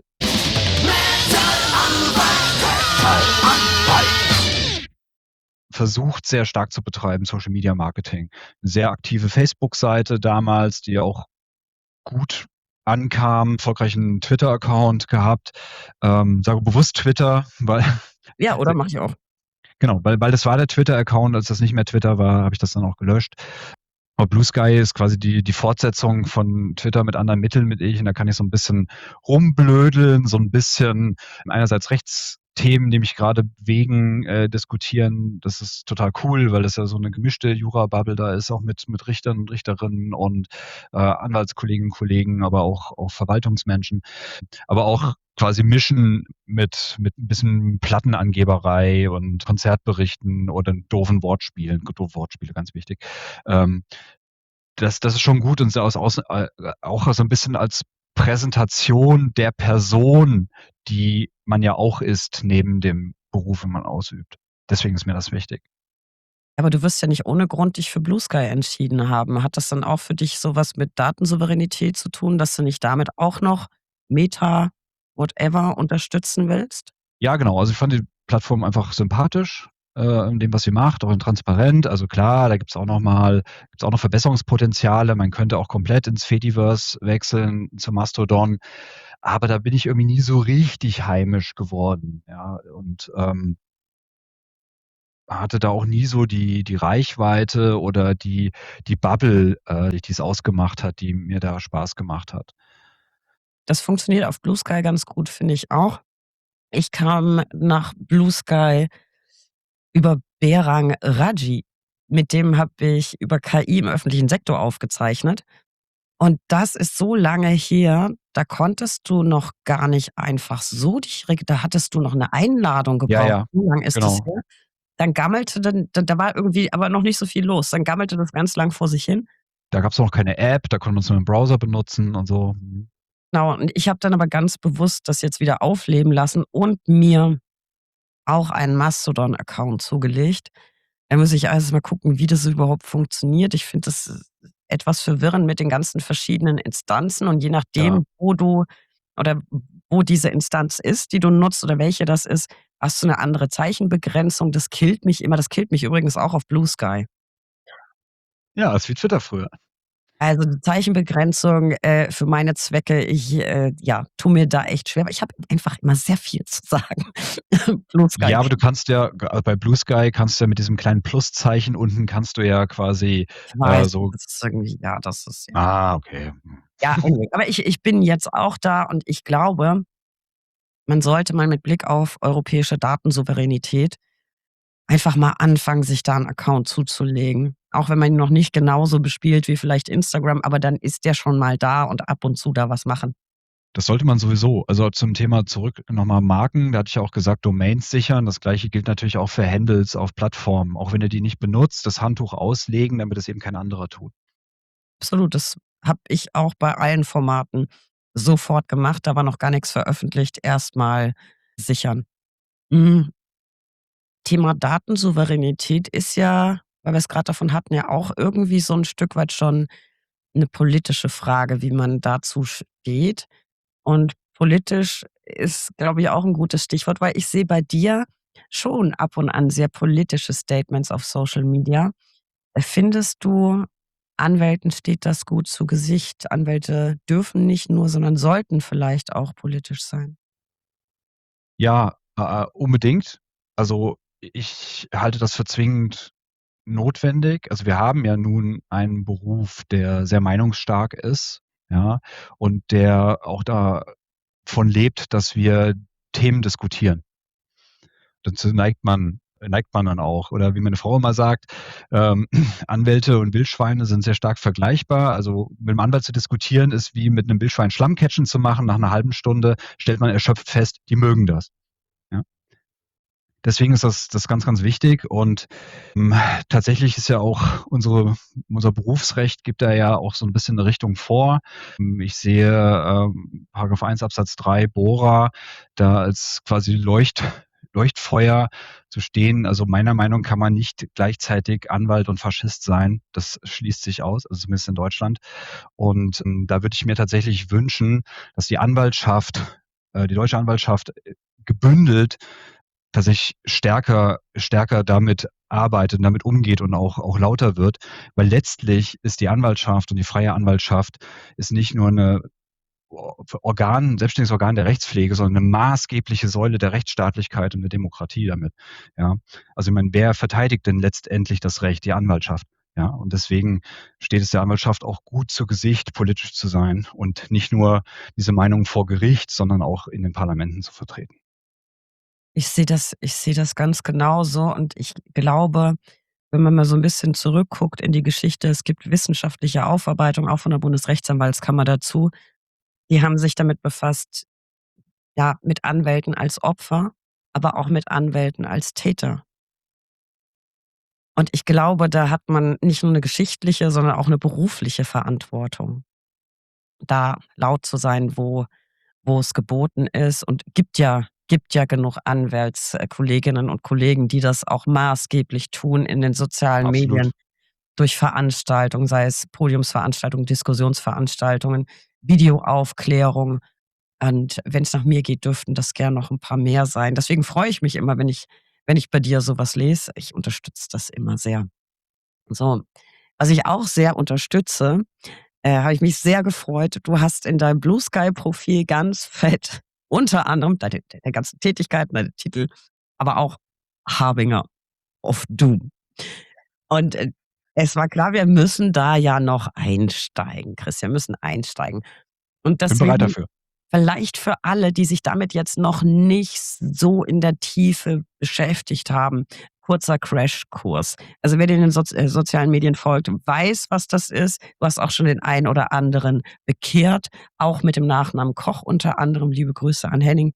versucht, sehr stark zu betreiben, Social Media Marketing. Sehr aktive Facebook-Seite damals, die auch gut ankam, erfolgreichen Twitter-Account gehabt. Ähm, sage bewusst Twitter, weil Ja, oder? Mache ich auch. genau, weil weil das war der Twitter-Account. Als das nicht mehr Twitter war, habe ich das dann auch gelöscht. Aber Bluesky ist quasi die die Fortsetzung von Twitter mit anderen Mitteln mit ich und da kann ich so 'n bisschen rumblödeln, so 'n bisschen einerseits Rechtsthemen, die mich grade bewegen, äh, diskutieren. Das ist total cool, weil das ja so 'ne gemischte Jura-Bubble da ist, auch mit mit Richtern und Richterinnen und, äh, Anwaltskolleginnen und Kollegen, aber auch auch Verwaltungsmenschen. Aber auch quasi mischen mit mit 'n bisschen Plattenangeberei und Konzertberichten oder doofen Wortspielen. Doofe Wortspiele, ganz wichtig. Ähm, das das ist schon gut und so aus außen äh, auch so 'n bisschen als Präsentation der Person, die man ja auch ist neben dem Beruf, den man ausübt. Deswegen ist mir das wichtig. Aber du wirst ja nicht ohne Grund dich für Bluesky entschieden haben. Hat das dann auch für dich so was mit Datensouveränität zu tun, dass du nicht damit auch noch Meta, whatever, unterstützen willst? Ja, genau. Also, ich fand die Plattform einfach sympathisch, äh, in dem, was sie macht, auch in transparent. Also, klar, da gibt's auch noch mal gibt's auch noch Verbesserungspotenziale. Man könnte auch komplett ins Fediverse wechseln, zu Mastodon. Aber da bin ich irgendwie nie so richtig heimisch geworden, ja, und, ähm hatte da auch nie so die die Reichweite oder die die Bubble, äh, die es ausgemacht hat, die mir da Spaß gemacht hat. Das funktioniert auf Bluesky ganz gut, finde ich auch. Ich kam nach Bluesky über Berang Raji. Mit dem habe ich über K I im öffentlichen Sektor aufgezeichnet. Und das ist so lange her, da konntest du noch gar nicht einfach so dich reg da hattest du noch 'ne Einladung Ja, gebraucht. ja, So lang ist das genau. her. Dann gammelte dann da da war irgendwie aber noch nicht so viel los. Dann gammelte das ganz lang vor sich hin. Da gab's noch keine App, da konnte man's nur im Browser benutzen und so. Mhm. Genau, und ich habe dann aber ganz bewusst das jetzt wieder aufleben lassen und mir auch einen Mastodon-Account zugelegt. Da muss ich erst mal gucken, wie das überhaupt funktioniert. Ich finde das etwas verwirrend mit den ganzen verschiedenen Instanzen und je Ja. nachdem, wo du oder wo diese Instanz ist, die du nutzt oder welche das ist, hast du 'ne andere Zeichenbegrenzung. Das killt mich immer. Das killt mich übrigens auch auf Bluesky. Ja, ist wie Twitter früher. Also, die Zeichenbegrenzung, äh, für meine Zwecke, ich, äh, ja, tue mir da echt schwer, aber ich habe einfach immer sehr viel zu sagen. Bluesky. Ja, aber du kannst ja g bei Bluesky kannst du ja mit diesem kleinen Pluszeichen unten kannst du ja quasi, Ich äh, weiß, so das ist irgendwie ja, das ist ja Ah, okay. Hm. Ja, anyway, aber ich ich bin jetzt auch da und ich glaube man sollte mal mit Blick auf europäische Datensouveränität einfach mal anfangen, sich da 'n Account zuzulegen. Auch wenn man ihn noch nicht genauso bespielt wie vielleicht Instagram, aber dann ist der schon mal da und ab und zu da was machen. Das sollte man sowieso. Also, zum Thema zurück noch mal Marken, da hatte ich ja auch gesagt, Domains sichern. Das Gleiche gilt natürlich auch für Handles auf Plattformen. Auch wenn ihr die nicht benutzt, das Handtuch auslegen, damit es eben kein anderer tut. Absolut, das habe ich auch bei allen Formaten sofort gemacht. Da war noch gar nix veröffentlicht, erst mal sichern. Hm, Thema Datensouveränität ist ja, weil wir's grad davon hatten, ja auch irgendwie so 'n Stück weit schon 'ne politische Frage, wie man dazu steht. Und politisch ist, glaube ich, auch 'n gutes Stichwort, weil ich sehe bei dir schon ab und an sehr politische Statements auf Social Media. Äh, findest du, Anwälten steht das gut zu Gesicht? Anwälte dürfen nicht nur, sondern sollten vielleicht auch politisch sein? Ja, äh, äh, unbedingt. Also, i ich halte das für zwingend notwendig. Also, wir haben ja nun einen Beruf, der sehr meinungsstark ist, ja, und der auch davon lebt, dass wir Themen diskutieren. Dazu neigt man neigt man dann auch. Oder wie meine Frau immer sagt, ähm, Anwälte und Wildschweine sind sehr stark vergleichbar. Also, mit 'nem Anwalt zu diskutieren, ist wie mit 'nem Wildschwein Schlammcatchen zu machen. Nach 'ner halben Stunde stellt man erschöpft fest, die mögen das, ja? Deswegen ist das das ganz, ganz wichtig und, hm, tatsächlich ist ja auch unsere unser Berufsrecht gibt da ja auch so 'n bisschen 'ne Richtung vor. Hm, ich sehe, ähm, Paragraph eins Absatz drei Bora da als quasi Leucht Leuchtfeuer zu stehen. Also, meiner Meinung kann man nicht gleichzeitig Anwalt und Faschist sein. Das schließt sich aus, also zumindest in Deutschland. Und, hm, da würde ich mir tatsächlich wünschen, dass die Anwaltschaft äh, die deutsche Anwaltschaft, äh, gebündelt tatsächlich stärker stärker damit arbeitet und damit umgeht und auch auch lauter wird. Weil letztlich ist die Anwaltschaft und die freie Anwaltschaft ist nicht nur 'ne O Organ selbstständiges Organ der Rechtspflege, sondern 'ne maßgebliche Säule der Rechtsstaatlichkeit und der Demokratie damit, ja? Also, ich meine, wer verteidigt denn letztendlich das Recht? Die Anwaltschaft, ja? Und deswegen steht es der Anwaltschaft auch gut zu Gesicht, politisch zu sein und nicht nur diese Meinung vor Gericht, sondern auch in den Parlamenten zu vertreten. Ich sehe das ich sehe das ganz genauso und ich glaube, wenn man mal so 'n bisschen zurückguckt in die Geschichte, es gibt wissenschaftliche Aufarbeitung, auch von der Bundesrechtsanwaltskammer dazu. Die haben sich damit befasst, ja, mit Anwälten als Opfer, aber auch mit Anwälten als Täter. Und ich glaube, da hat man nicht nur 'ne geschichtliche, sondern auch 'ne berufliche Verantwortung, da laut zu sein, wo wo es geboten ist und gibt ja gibt ja genug Anwälts äh, Kolleginnen und Kollegen, die das auch maßgeblich tun in den sozialen Medien Absolut. durch Veranstaltungen, sei es Podiumsveranstaltungen, Diskussionsveranstaltungen, Videoaufklärung. Und wenn's nach mir geht, dürften das gern noch 'n paar mehr sein. Deswegen freue ich mich immer, wenn ich wenn ich bei dir so was lese. Ich unterstütze das immer sehr. So, was ich auch sehr unterstütze, äh, habe ich mich sehr gefreut. Du hast in deinem Bluesky-Profil ganz fett unter anderem deine deine ganzen Tätigkeiten, deine Titel, aber auch Harbinger of Doom. Und, äh, es war klar, wir müssen da ja noch einsteigen, Chris, wir müssen einsteigen. Und Bin bereit deswegen dafür. vielleicht für alle, die sich damit jetzt noch nicht so in der Tiefe beschäftigt haben, kurzer Crashkurs. Also, wer dir in den soz äh, sozialen Medien folgt, weiß, was das ist. Du hast auch schon den einen oder anderen bekehrt, auch mit dem Nachnamen Koch unter anderem. Liebe Grüße an Henning.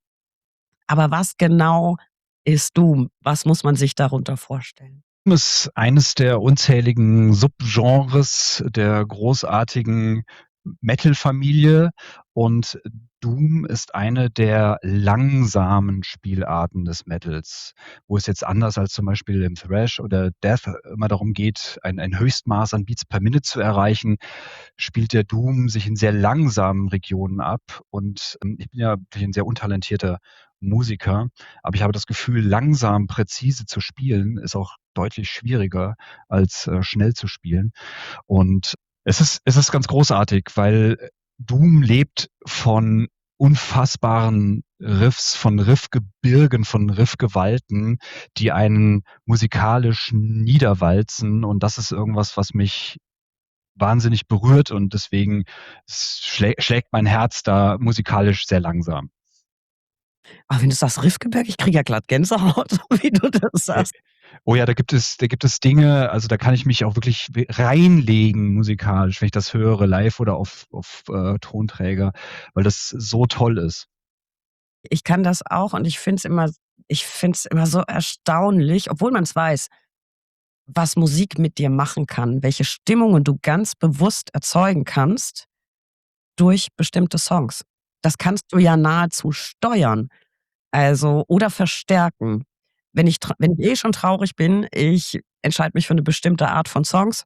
Aber was genau ist Doom? Was muss man sich darunter vorstellen? Ist eines der unzähligen Subgenres der großartigen Metal-Familie und Doom ist eine der langsamen Spielarten des Metals, wo es jetzt anders als zum Beispiel im Thrash oder Death immer darum geht, ein ein Höchstmaß an Beats per Minute zu erreichen, spielt der Doom sich in sehr langsamen Regionen ab. Und, ähm, ich bin ja wirklich 'n sehr untalentierter Musiker, aber ich habe das Gefühl, langsam präzise zu spielen, ist auch deutlich schwieriger als, äh, schnell zu spielen. Und es ist es ist ganz großartig, weil, äh, Doom lebt von unfassbaren Riffs, von Riffgebirgen, von Riffgewalten, die einen musikalisch niederwalzen. Und das ist irgendwas, was mich wahnsinnig berührt und deswegen s schlä schlägt mein Herz da musikalisch sehr langsam. Aber wenn du sagst Rifgeberg, ich kriege ja glatt Gänsehaut, wie du das Äh, sagst. oh ja, da gibt es da gibt es Dinge, also da kann ich mich auch wirklich w reinlegen musikalisch, wenn ich das höre, live oder auf auf, äh, Tonträger, weil das so toll ist. Ich kann das auch und ich finde es immer ich finde es immer so erstaunlich, obwohl man's weiß, was Musik mit dir machen kann, welche Stimmungen du ganz bewusst erzeugen kannst durch bestimmte Songs. Das kannst du ja nahezu steuern, also oder verstärken. Wenn ich tr wenn ich eh schon traurig bin, ich entscheide mich für 'ne bestimmte Art von Songs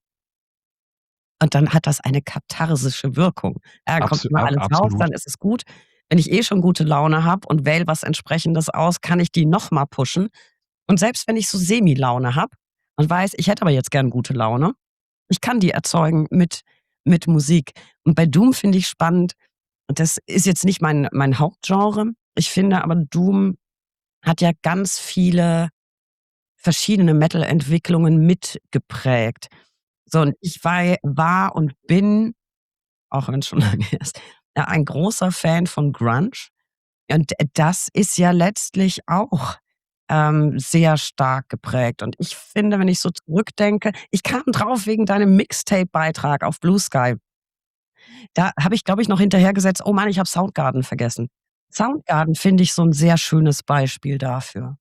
und dann hat das eine katharsische Wirkung. Ja, dann kommt Abso immer a alles raus, absolut. dann ist es gut. Wenn ich eh schon gute Laune habe und wähle was Entsprechendes aus, kann ich die noch mal pushen. Und selbst wenn ich so Semi-Laune habe und weiß, ich hätte aber jetzt gern gute Laune, ich kann die erzeugen mit mit Musik. Und bei Doom finde ich spannend und das ist jetzt nicht mein mein Hauptgenre. Ich finde aber, Doom hat ja ganz viele verschiedene Metal-Entwicklungen mitgeprägt. So und ich wei war und bin, auch wenn's schon lange her ist, ja, ein großer Fan von Grunge. Und das ist ja letztlich auch, ähm, sehr stark geprägt. Und ich finde, wenn ich so zurückdenke ich kam drauf wegen deinem Mixtape-Beitrag auf Blue Sky. Da habe ich, glaube ich, noch hinterhergesetzt: „Oh Mann, ich habe Soundgarden vergessen." Soundgarden finde ich so 'n sehr schönes Beispiel dafür.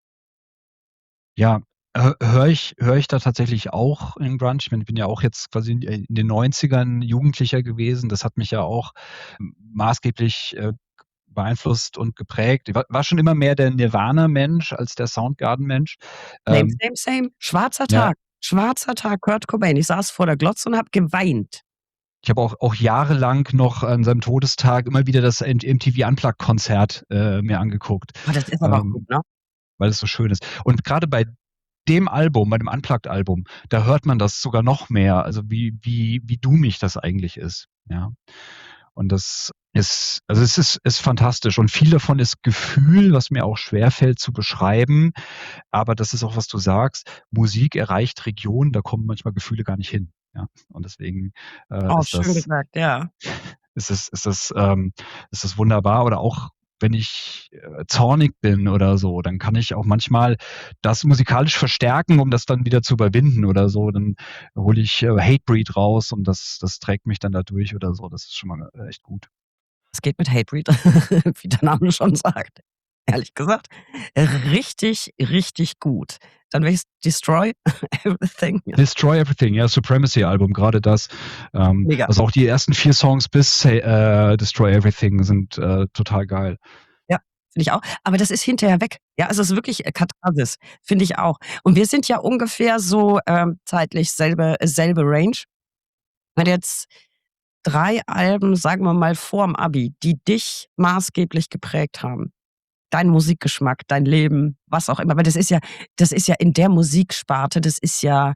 Ja, hö höre ich höre ich da tatsächlich auch in Grunge. Ich meine, bin ja auch jetzt quasi in in den Neunzigern Jugendlicher gewesen. Das hat mich ja auch m maßgeblich, äh, beeinflusst und geprägt. Ich war war schon immer mehr der Nirvana-Mensch als der Soundgarden-Mensch. Same, Ähm same, same. Schwarzer Ja. Tag. Schwarzer Tag, Kurt Cobain. Ich saß vor der Glotze und habe geweint. Ich habe auch auch jahrelang noch an seinem Todestag immer wieder das M MTV Unplugged-Konzert, äh, mir angeguckt, Oh, das ist aber auch gut, ähm, ne? weil es so schön ist. Und grade bei dem Album, bei dem Unplugged-Album, da hört man das sogar noch mehr, also wie wie wie doomig das eigentlich ist, ja? Und das ist also es ist ist fantastisch und viel davon ist Gefühl, was mir auch schwerfällt zu beschreiben. Aber das ist auch, was du sagst, Musik erreicht Regionen, da kommen manchmal Gefühle gar nicht hin, ja? Und deswegen, äh, Oh, ist schön das gesagt, ja. ist das ist das, ähm ist das wunderbar. Oder auch wenn ich, äh, zornig bin oder so, dann kann ich auch manchmal das musikalisch verstärken, um das dann wieder zu überwinden oder so. Dann hole ich, äh, Hatebreed raus und das das trägt mich dann da durch oder so. Das ist schon mal, äh, echt gut. Es geht mit Hatebreed, wie der Name schon sagt. Ehrlich gesagt, richtig, richtig gut. Dann welches Destroy Everything? Destroy Everything, ja, Supremacy-Album, grade das. Ähm, Mega. also auch die ersten vier Songs bis Sa äh, Destroy Everything sind, äh, total geil. Ja, finde ich auch. Aber das ist hinterher weg. Ja, also es ist wirklich, äh, Katharsis, finde ich auch. Und wir sind ja ungefähr so, ähm, zeitlich selbe selbe Range. Wenn jetzt drei Alben, sagen wir mal, vorm Abi, die dich maßgeblich geprägt haben, deinen Musikgeschmack, dein Leben, was auch immer, weil das ist ja das ist ja in der Musiksparte, das ist ja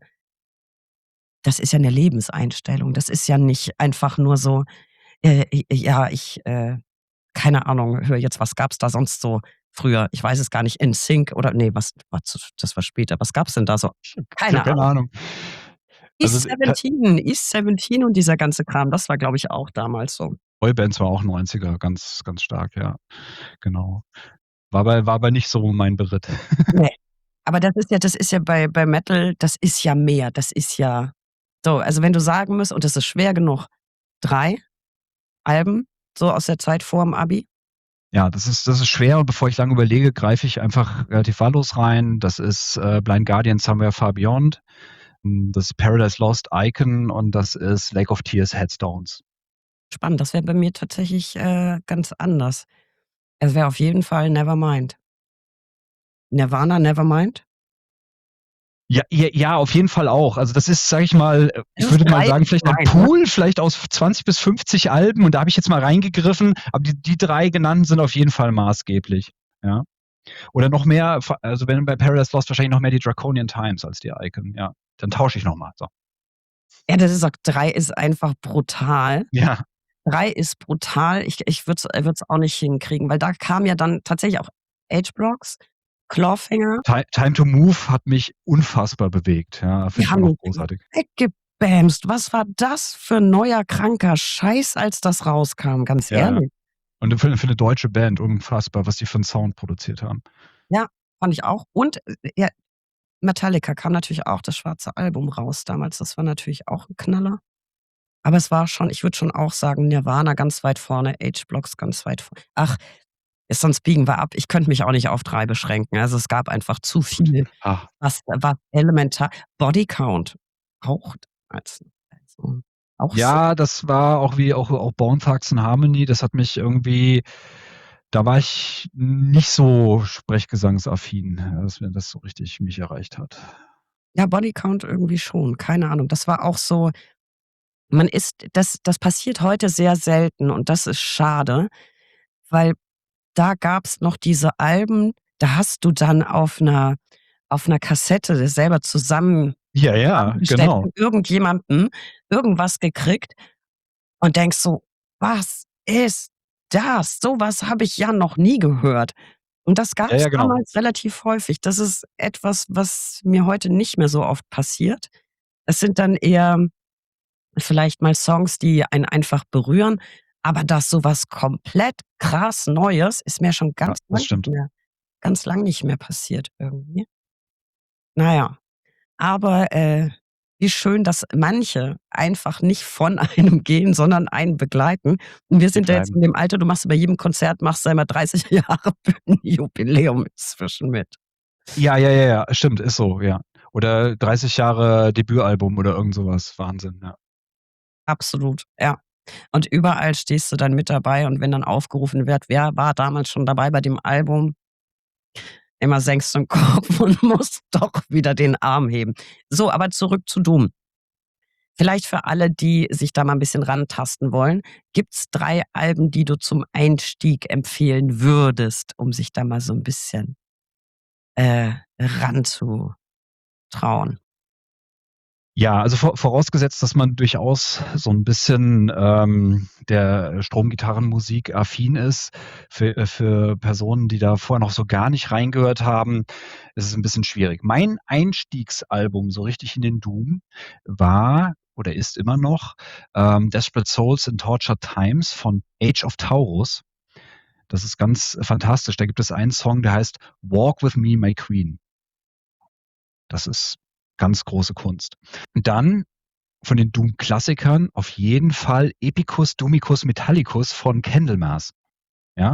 das ist ja 'ne Lebenseinstellung. Das ist ja nicht einfach nur so, äh, i ja, ich, äh, keine Ahnung, höre jetzt was gab's da sonst so früher? Ich weiß es gar nicht, NSYNC oder ne, was was das war später. Was gab's denn da so? Ich habe Keine keine Ahnung. Ahnung. Also East es ta Seventeen, East Seventeen und dieser ganze Kram, das war, glaube ich, auch damals so. Boybands war auch Neunziger, ganz ganz stark, ja. Genau. War aber war aber nicht so mein Beritt. Ne, aber das ist ja das ist ja bei bei Metal, das ist ja mehr. Das ist ja so, also wenn du sagen müsst und das ist schwer genug, drei Alben so aus der Zeit vorm Abi? Ja, das ist das ist schwer und bevor ich lange überlege, greife ich einfach relativ wahllos rein. Das ist, äh, Blind Guardian, Somewhere Far Beyond. Hm, das ist Paradise Lost, Icon und das ist Lake of Tears, Headstones. Spannend, das wäre bei mir tatsächlich, äh, ganz anders. Es wäre auf jeden Fall Nevermind. Nirvana, Nevermind? Ja, j ja, auf jeden Fall auch. Also das ist, sage ich mal äh, Es ich ist würde mal drei sagen, ist vielleicht ein klein, ne? Pool, vielleicht aus f zwanzig bis fünfzig Alben und da habe ich jetzt mal reingegriffen, aber die die drei genannten sind auf jeden Fall maßgeblich, ja? Oder noch mehr, v also wenn bei Paradise Lost wahrscheinlich noch mehr die Draconian Times als die Icon, ja. Dann tausche ich noch mal, so. Ja, das ist auch drei ist einfach brutal. Ja. drei ist brutal. Ich ich würde es äh, würde es auch nicht hinkriegen, weil da kam ja dann tatsächlich auch H-Blocks, Clawfinger. Ti Time to Move hat mich unfassbar bewegt, ja, Die finde ich immer haben noch mich großartig. weggebamst. Was war das für 'n neuer kranker Scheiß, als das rauskam, ganz Ja, ja. ehrlich. Und für 'ne für 'ne deutsche Band unfassbar, was die für 'n Sound produziert haben. Ja, fand ich auch. Und, äh, ja, Metallica kam natürlich auch das schwarze Album raus damals. Das war natürlich auch 'n Knaller. Aber es war schon ich würde schon auch sagen, Nirvana ganz weit vorne, H-Blocks ganz weit v ach, sonst biegen wir ab. Ich könnte mich auch nicht auf drei beschränken. Also, es gab einfach zu Gut. viel, Ah. was was elementar Bodycount auch als also, auch so Ja, das war auch wie auch auch Bone Thugs-n-Harmony, das hat mich irgendwie da war ich nicht so sprechgesangsaffin, dass mir das so richtig mich erreicht hat. Ja, Bodycount irgendwie schon, keine Ahnung. Das war auch so man ist das das passiert heute sehr selten und das ist schade, weil da gab's noch diese Alben, da hast du dann auf 'ner auf 'ner Kassette das selber zusammen Ja, ja, zusammengestellt genau. von irgendjemandem irgendwas gekriegt und denkst so: „Was ist das? So was habe ich ja noch nie gehört.“ Und das Ja, gab's ja, genau. damals relativ häufig. Das ist etwas, was mir heute nicht mehr so oft passiert. Es sind dann eher vielleicht mal Songs, die einen einfach berühren, aber dass so was komplett krass Neues ist mir schon Ja, ganz das lang nicht stimmt. mehr ganz lang nicht mehr passiert irgendwie. Na ja, aber, äh, wie schön, dass manche einfach nicht von einem gehen, sondern einen begleiten. Und wir Die sind ja jetzt bleiben. in dem Alter, du machst bei jedem Konzert machst du immer dreißig Jahre Bühnenjubiläum inzwischen mit. Ja, ja, ja, ja, stimmt, ist so, ja. Oder dreißig Jahre Debütalbum oder irgend so was. Wahnsinn, ja. Absolut, ja. Und überall stehst du dann mit dabei und wenn dann aufgerufen wird: „Wer war damals schon dabei bei dem Album?“ Immer senkst du 'n Kopf und musst doch wieder den Arm heben. So, aber zurück zu Doom. Vielleicht für alle, die sich da mal 'n bisschen rantasten wollen. Gibt's drei Alben, die du zum Einstieg empfehlen würdest, um sich da mal so 'n bisschen, äh, ranzutrauen? Ja, also vo vorausgesetzt, dass man durchaus so 'n bisschen, ähm, der Stromgitarrenmusik affin ist. Für äh, für Personen, die da vorher noch so gar nicht reingehört haben, ist es 'n bisschen schwierig. Mein Einstiegsalbum so richtig in den Doom war oder ist immer noch, ähm, „Desperate Souls in Tortured Times“ von Age of Taurus. Das ist ganz fantastisch. Da gibt es einen Song, der heißt „Walk with me, my queen“. Das ist ganz große Kunst. Dann von den Doom-Klassikern auf jeden Fall „Epicus Domicus Metallicus“ von Candlemass, ja?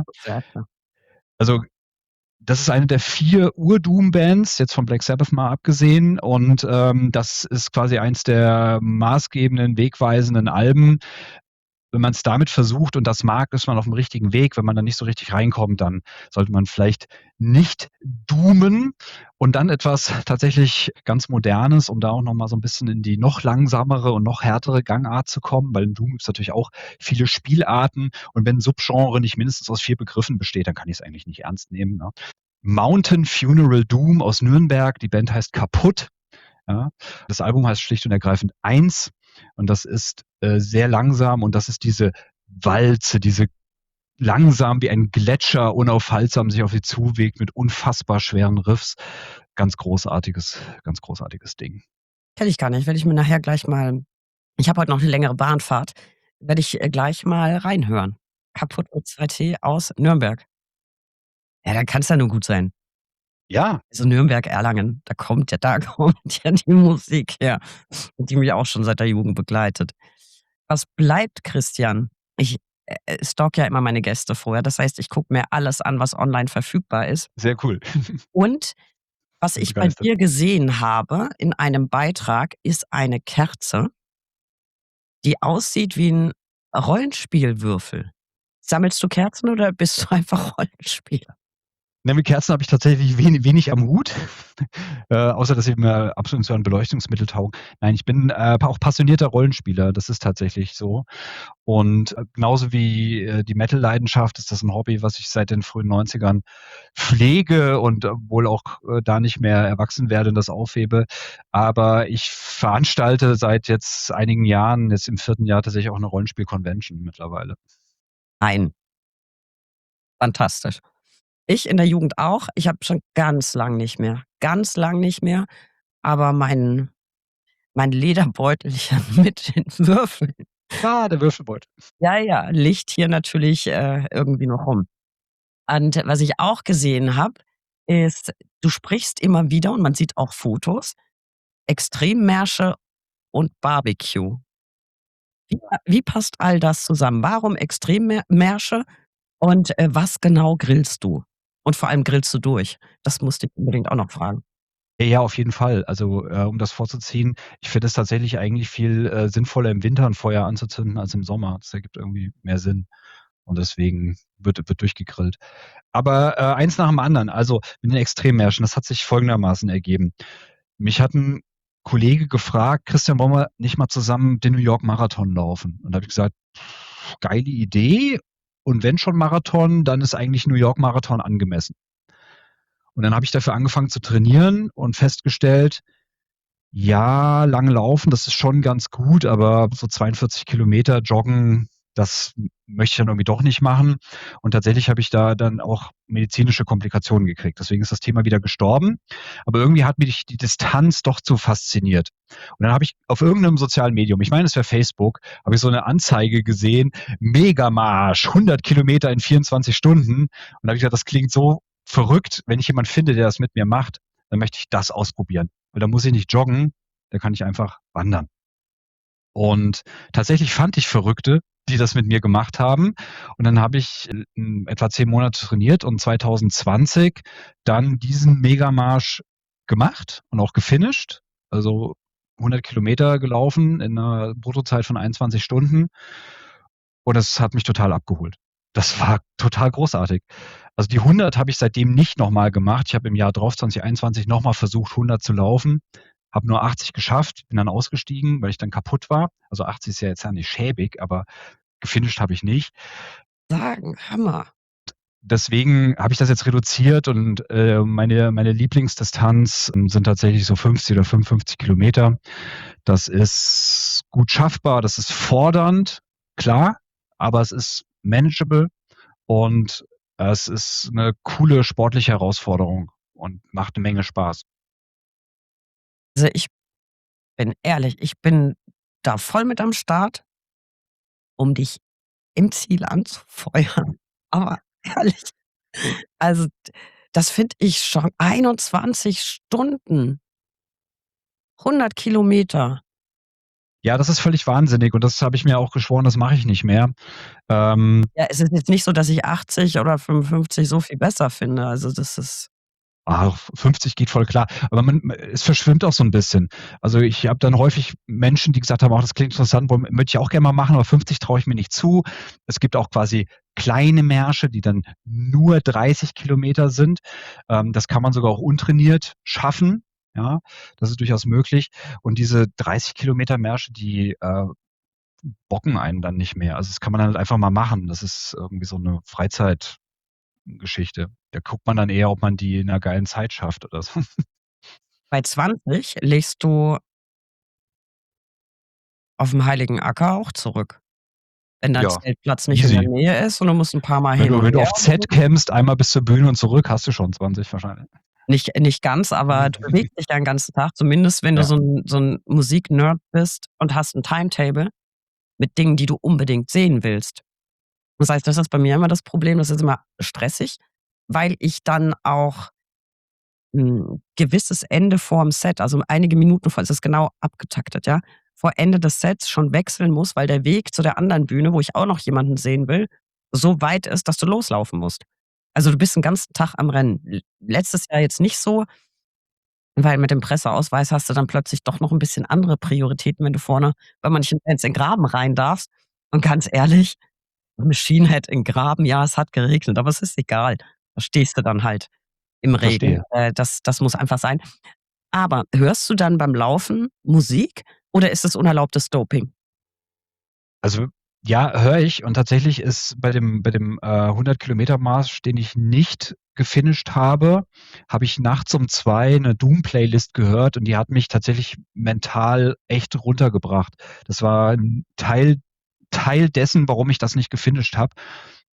Also, das ist eine der vier Ur-Doom-Bands, jetzt von Black Sabbath mal abgesehen und, ähm, das ist quasi eins der maßgebenden, wegweisenden Alben. Wenn man's damit versucht und das mag, ist man auf'm richtigen Weg. Wenn man da nicht so richtig reinkommt, dann sollte man vielleicht nicht doomen und dann etwas tatsächlich ganz Modernes, um da auch noch mal so 'n bisschen in die noch langsamere und noch härtere Gangart zu kommen, weil im Doom gibt's natürlich auch viele Spielarten und wenn 'n Subgenre nicht mindestens aus vier Begriffen besteht, dann kann ich's eigentlich nicht ernst nehmen, ne? Mountain Funeral Doom aus Nürnberg, die Band heißt Kaputt, ja? Das Album heißt schlicht und ergreifend eins und das ist, äh, sehr langsam und das ist diese Walze, diese langsam wie ein Gletscher unaufhaltsam sich auf sie zuwegt mit unfassbar schweren Riffs. Ganz großartiges ganz großartiges Ding. Kenne ich gar nicht. Werde ich mir nachher gleich mal ich habe heute noch 'ne längere Bahnfahrt, werde ich, äh, gleich mal reinhören. Kaputt mit zwei T aus Nürnberg. Ja, dann kann's ja nur gut sein. Ja. Also, Nürnberg, Erlangen, da kommt ja da kommt ja die Musik her, die mich auch schon seit der Jugend begleitet. Was bleibt, Christian? Ich, äh, äh, stalke ja immer meine Gäste vorher. Das heißt, ich gucke mir alles an, was online verfügbar ist. Sehr cool. Und was Bin ich bei begeistert. dir gesehen habe in einem Beitrag, ist eine Kerze die aussieht wie 'n Rollenspielwürfel. Sammelst du Kerzen oder bist du einfach Rollenspieler? Ne, mit Kerzen habe ich tatsächlich weni wenig am Hut, äh, außer dass sie mir ab und zu an Beleuchtungsmittel taugen. Nein, ich bin, äh, auch passionierter Rollenspieler, das ist tatsächlich so. Und, äh, genauso wie, äh, die Metal-Leidenschaft ist das 'n Hobby, was ich seit den frühen Neunzigern pflege und, äh, wohl auch, äh, da nicht mehr erwachsen werde und das aufhebe. Aber ich veranstalte seit jetzt einigen Jahren, jetzt im vierten Jahr tatsächlich auch 'ne Rollenspiel-Convention mittlerweile. Ein Fantastisch. Ich in der Jugend auch. Ich habe schon ganz lang nicht mehr ganz lang nicht mehr, aber mein mein Lederbeutelchen mit den Würfeln Ah, der Würfelbeutel. Ja, ja, liegt hier natürlich, äh, irgendwie noch rum. Und was ich auch gesehen habe, ist, du sprichst immer wieder und man sieht auch Fotos, Extremmärsche und Barbecue. Wie pa wie passt all das zusammen? Warum Extremmä Märsche und, äh, was genau grillst du? Und vor allem grillst du durch? Das musste ich unbedingt auch noch fragen. Ja, auf jeden Fall. Also, äh, um das vorzuziehen, ich finde es tatsächlich eigentlich viel, äh, sinnvoller, im Winter 'n Feuer anzuzünden als im Sommer. Das ergibt irgendwie mehr Sinn und deswegen wird wird durchgegrillt. Aber, äh, eins nach dem anderen. Also, mit den Extremmärschen, das hat sich folgendermaßen ergeben. Mich hat 'n Kollege gefragt: „Christian, wollen wir nicht mal zusammen den New York Marathon laufen?“ Und da habe ich gesagt: „Geile Idee und wenn schon Marathon, dann ist eigentlich New York Marathon angemessen.“ Und dann habe ich dafür angefangen zu trainieren und festgestellt: Ja, lang laufen, das ist schon ganz gut, aber so zweiundvierzig Kilometer joggen, das m möchte ich dann irgendwie doch nicht machen. Und tatsächlich habe ich da dann auch medizinische Komplikationen gekriegt. Deswegen ist das Thema wieder gestorben. Aber irgendwie hat mich die Distanz doch zu fasziniert. Und dann habe ich auf irgend 'nem sozialen Medium, ich meine, es wäre Facebook, habe ich so 'ne Anzeige gesehen: „Megamarsch, hundert Kilometer in vierundzwanzig Stunden.“ Und da habe ich gesagt: „Das klingt so verrückt. Wenn ich jemand finde, der das mit mir macht, dann möchte ich das ausprobieren.“ Weil da muss ich nicht joggen, da kann ich einfach wandern. Und tatsächlich fand ich Verrückte, die das mit mir gemacht haben. Und dann habe ich, hm, etwa zehn Monate trainiert und zweitausendzwanzig dann diesen Megamarsch gemacht und auch gefinisht. Also, hundert Kilometer gelaufen in 'ner Bruttozeit von einundzwanzig Stunden. Und das hat mich total abgeholt. Das war total großartig. Also, die hundert habe ich seitdem nicht noch mal gemacht. Ich habe im Jahr drauf, zwanzig einundzwanzig, noch mal versucht, hundert zu laufen, habe nur achtzig geschafft, bin dann ausgestiegen, weil ich dann kaputt war. Also, achtzig ist ja jetzt ja nicht schäbig, aber gefinisht habe ich nicht. Sagen, Hammer. Deswegen habe ich das jetzt reduziert und, äh, meine meine Lieblingsdistanz, hm, sind tatsächlich so fünfzig oder fünfundfünfzig Kilometer. Das ist gut schaffbar, das ist fordernd, klar, aber es ist manageable und es ist 'ne coole sportliche Herausforderung und macht 'ne Menge Spaß. Also, ich bin ehrlich, ich bin da voll mit am Start um dich im Ziel anzufeuern. Aber ehrlich, also, d das finde ich schon einundzwanzig Stunden. hundert Kilometer. Ja, das ist völlig wahnsinnig und das habe ich mir auch geschworen, das mache ich nicht mehr. Ähm Ja, es ist jetzt nicht so, dass ich achtzig oder fünfundfünfzig so viel besser finde. Also, das ist Ach, fünfzig geht voll klar. Aber man m es verschwimmt auch so 'n bisschen. Also, ich habe dann häufig Menschen, die gesagt haben: „Ach, das klingt interessant, wollen möchte ich auch gerne mal machen, aber fünfzig traue ich mir nicht zu.“ Es gibt auch quasi kleine Märsche, die dann nur dreißig Kilometer sind. Ähm, das kann man sogar auch untrainiert schaffen, ja? Das ist durchaus möglich. Und diese dreißig Kilometer Märsche, die, äh, bocken einen dann nicht mehr. Also, das kann man halt einfach mal machen. Das ist irgendwie so 'ne Freizeitgeschichte. Da guckt man dann eher, ob man die in 'ner geilen Zeit schafft oder so. Bei zwanzig legst du aufm Heiligen Acker auch zurück. Wenn dein Ja, Zeltplatz nicht in der easy. Nähe ist und du musst 'n paar Mal Wenn hin du und wenn du her auf und Z so. campst, einmal bis zur Bühne und zurück, hast du schon zwanzig wahrscheinlich. Nicht nicht ganz, aber du bewegst dich ja 'n ganzen Tag, zumindest wenn du Ja. so 'n so 'n Musik-Nerd bist und hast 'n Timetable mit Dingen, die du unbedingt sehen willst. Das heißt, das ist bei mir immer das Problem, das ist immer stressig, weil ich dann auch 'n gewisses Ende vorm Set, also einige Minuten vor es ist genau abgetaktet, ja, vor Ende des Sets schon wechseln muss, weil der Weg zu der anderen Bühne, wo ich auch noch jemanden sehen will, so weit ist, dass du loslaufen musst. Also, du bist 'n ganzen Tag am Rennen. L letztes Jahr jetzt nicht so weil mit dem Presseausweis hast du dann plötzlich doch noch 'n bisschen andere Prioritäten, wenn du vorne bei manchen Bands in 'n Graben rein darfst. Und ganz ehrlich, Machine Head in Graben, ja, es hat geregnet, aber es ist egal. Da stehst du dann halt im Regen. Verstehe. Äh, das das muss einfach sein. Aber hörst du dann beim Laufen Musik oder ist es unerlaubtes Doping? Also, ja, höre ich und tatsächlich ist bei dem bei dem, äh, hundert Kilometer Marsch, den ich nicht gefinisht habe, habe ich nachts um zwei 'ne Doom-Playlist gehört und die hat mich tatsächlich mental echt runtergebracht. Das war 'n Teil Teil dessen, warum ich das nicht gefinisht habe.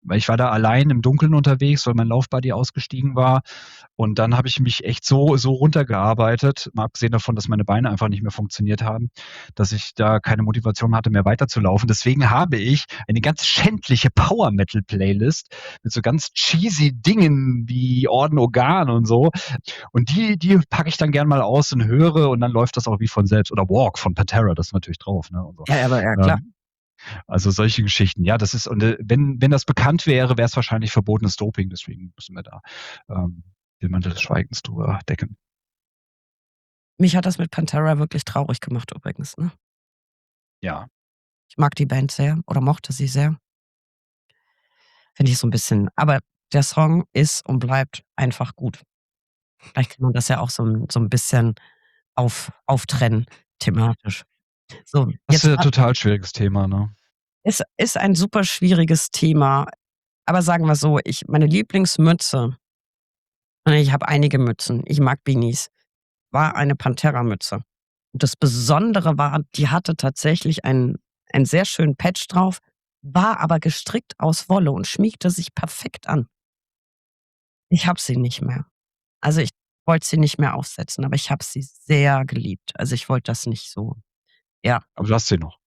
weil ich war da allein im Dunkeln unterwegs, weil mein Laufbuddy ausgestiegen war. Und dann habe ich mich echt so so runtergearbeitet, mal abgesehen davon, dass meine Beine einfach nicht mehr funktioniert haben, dass ich da keine Motivation hatte, mehr weiterzulaufen. Deswegen habe ich eine ganz schändliche Power-Metal-Playlist mit so ganz cheesy Dingen wie Orden Organ und so. Und die die packe ich dann gern mal aus und höre und dann läuft das auch wie von selbst. Oder Walk von Pantera, das ist natürlich drauf, ne, und so. Ja, aber ja, klar. Ähm, also solche Geschichten. Ja, das ist und, äh, wenn wenn das bekannt wäre, wäre es wahrscheinlich verbotenes Doping, deswegen müssen wir da, ähm, den Mantel des Schweigens drüber decken. Mich hat das mit Pantera wirklich traurig gemacht übrigens, ne? Ja. Ich mag die Band sehr oder mochte sie sehr. Finde ich so 'n bisschen aber der Song ist und bleibt einfach gut. Vielleicht kann man das ja auch so 'n so 'n bisschen auf auftrennen thematisch. So, Das ist jetzt ja ha total schwieriges Thema, ne? Ist ist ein super schwieriges Thema, aber sagen wir so, ich meine Lieblingsmütze und ich habe einige Mützen, ich mag Beanies, war eine Pantera-Mütze. Und das Besondere war, die hatte tatsächlich einen einen sehr schönen Patch drauf, war aber gestrickt aus Wolle und schmiegte sich perfekt an. Ich habe sie nicht mehr. Also, ich wollte sie nicht mehr aufsetzen, aber ich habe sie sehr geliebt. Also, ich wollte das nicht so ja. Aber du hast sie noch?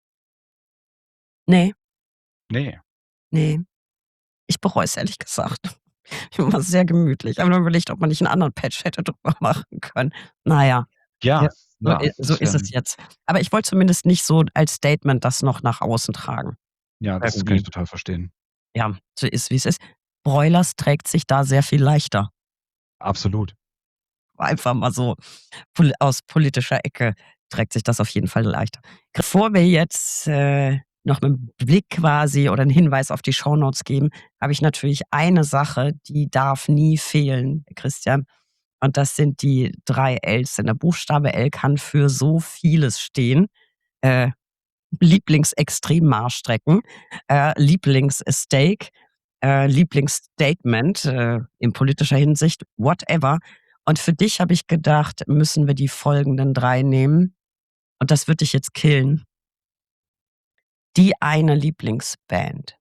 Ne. Ne. Ne. Ich bereue es ehrlich gesagt. War sehr gemütlich. Habe nur überlegt, ob man nicht 'n anderen Patch hätte drüber machen können. Na ja, ja, Ja, so ja, i so das ist wäre es jetzt. Aber ich wollte zumindest nicht so als Statement das noch nach außen tragen. Ja, das kann ich Irgendwie. total verstehen. Ja, so ist, wie's ist. Broilers trägt sich da sehr viel leichter. Absolut. Einfach mal so pol aus politischer Ecke trägt sich das auf jeden Fall leichter. Bevor wir jetzt, äh, noch 'nen Blick quasi oder 'n Hinweis auf die Shownotes geben, habe ich natürlich eine Sache, die darf nie fehlen, Christian, und das sind die drei Ls, denn der Buchstabe L kann für so vieles stehen. Äh, Lieblings-Extremmaßstrecken, äh, Lieblings-Steak, äh, Lieblingsstatement, äh, in politischer Hinsicht, whatever. Und für dich habe ich gedacht, müssen wir die folgenden drei nehmen und das wird dich jetzt killen. Die eine Lieblingsband.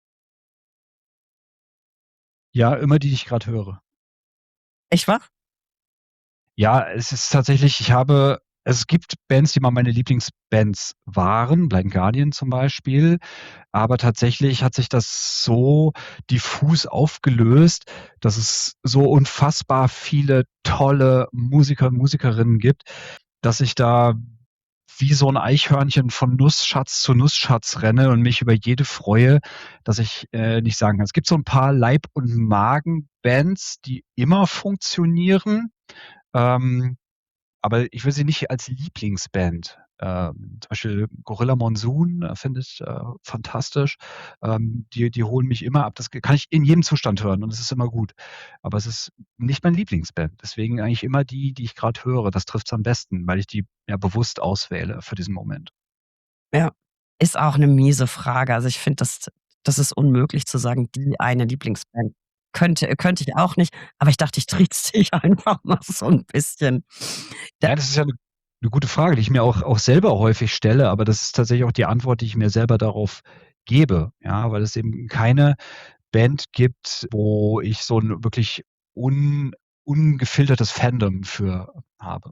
Ja, immer die, die ich grad höre. Echt wahr? Ja, es ist tatsächlich ich habe es gibt Bands, die mal meine Lieblingsbands waren, Blind Guardian zum Beispiel, aber tatsächlich hat sich das so diffus aufgelöst, dass es so unfassbar viele tolle Musiker und Musikerinnen gibt, dass ich da wie so 'n Eichhörnchen von Nussschatz zu Nussschatz renne und mich über jede freue, dass ich, äh, nicht sagen kann. Es gibt so 'n paar Leib und Magen-Bands, die immer funktionieren, ähm, aber ich würde sie nicht als Lieblingsband ähm, zum Beispiel Gorilla Monsoon, äh, finde ich, äh, fantastisch. Ähm, die die holen mich immer ab. Das k kann ich in jedem Zustand hören und es ist immer gut. Aber es ist nicht meine Lieblingsband. Deswegen eigentlich immer die, die ich grad höre. Das trifft's am besten, weil ich die, ja, bewusst auswähle für diesen Moment. Ja, ist auch 'ne miese Frage. Also, ich finde, das das ist unmöglich zu sagen, die eine Lieblingsband. Könnte könnte ich auch nicht, aber ich dachte, ich trickse dich einfach mal so 'n bisschen. Da Ja, das ist ja 'ne 'ne gute Frage, die ich mir auch auch selber häufig stelle, aber das ist tatsächlich auch die Antwort, die ich mir selber darauf gebe, ja, weil es eben keine Band gibt, wo ich so 'n wirklich un ungefiltertes Fandom für habe.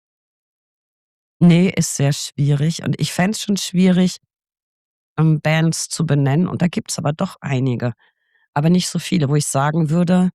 Ne, ist sehr schwierig und ich fände es schon schwierig, ähm, Bands zu benennen und da gibt's aber doch einige, aber nicht so viele, wo ich sagen würde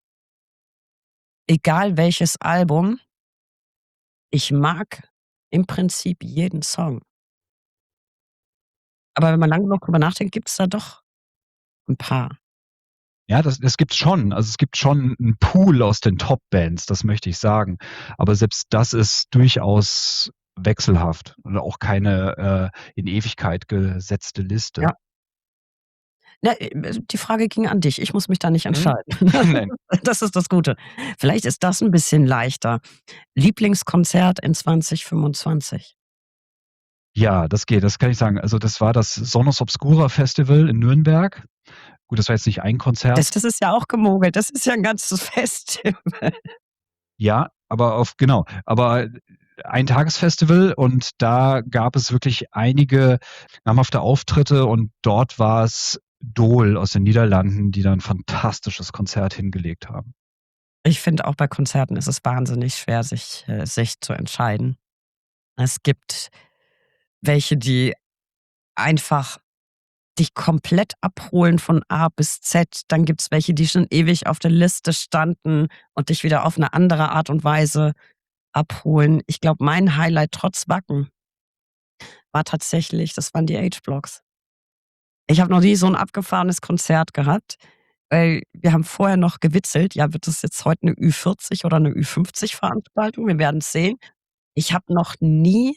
egal welches Album ich mag im Prinzip jeden Song. Aber wenn man lang genug drüber nachdenkt, gibt's da doch 'n paar. Ja, das das gibt's schon. Also, es gibt schon 'n Pool aus den Top-Bands, das möchte ich sagen. Aber selbst das ist durchaus wechselhaft und auch keine, äh, in Ewigkeit gesetzte Liste. Ja. Ne, äh, die Frage ging an dich. Ich muss mich da nicht Mhm. entscheiden. Nein. Das ist das Gute. Vielleicht ist das 'n bisschen leichter. Lieblingskonzert in zwanzig fünfundzwanzig? Ja, das geht, das kann ich sagen. Also, das war das Sonus Obscura Festival in Nürnberg. Gut, das war jetzt nicht ein Das Konzert. das ist ja auch gemogelt. Das ist ja 'n ganzes Festival. Ja, aber auf genau, aber Eintagesfestival und da gab es wirklich einige namhafte Auftritte und dort war es Dole aus den Niederlanden, die da 'n fantastisches Konzert hingelegt haben. Ich finde auch bei Konzerten ist es wahnsinnig schwer, sich äh, sich zu entscheiden. Es gibt welche, die einfach dich komplett abholen von A bis Z. Dann gibt's welche, die schon ewig auf der Liste standen und dich wieder auf 'ne andere Art und Weise abholen. Ich glaube, mein Highlight trotz Wacken war tatsächlich das waren die H-Blocks. Ich habe noch nie so 'n abgefahrenes Konzert gehabt, weil wir haben vorher noch gewitzelt: „Ja, wird das jetzt heute 'ne Ü vierzig oder 'ne Ü fünfzig Veranstaltung? Wir werden's sehen.“ Ich habe noch nie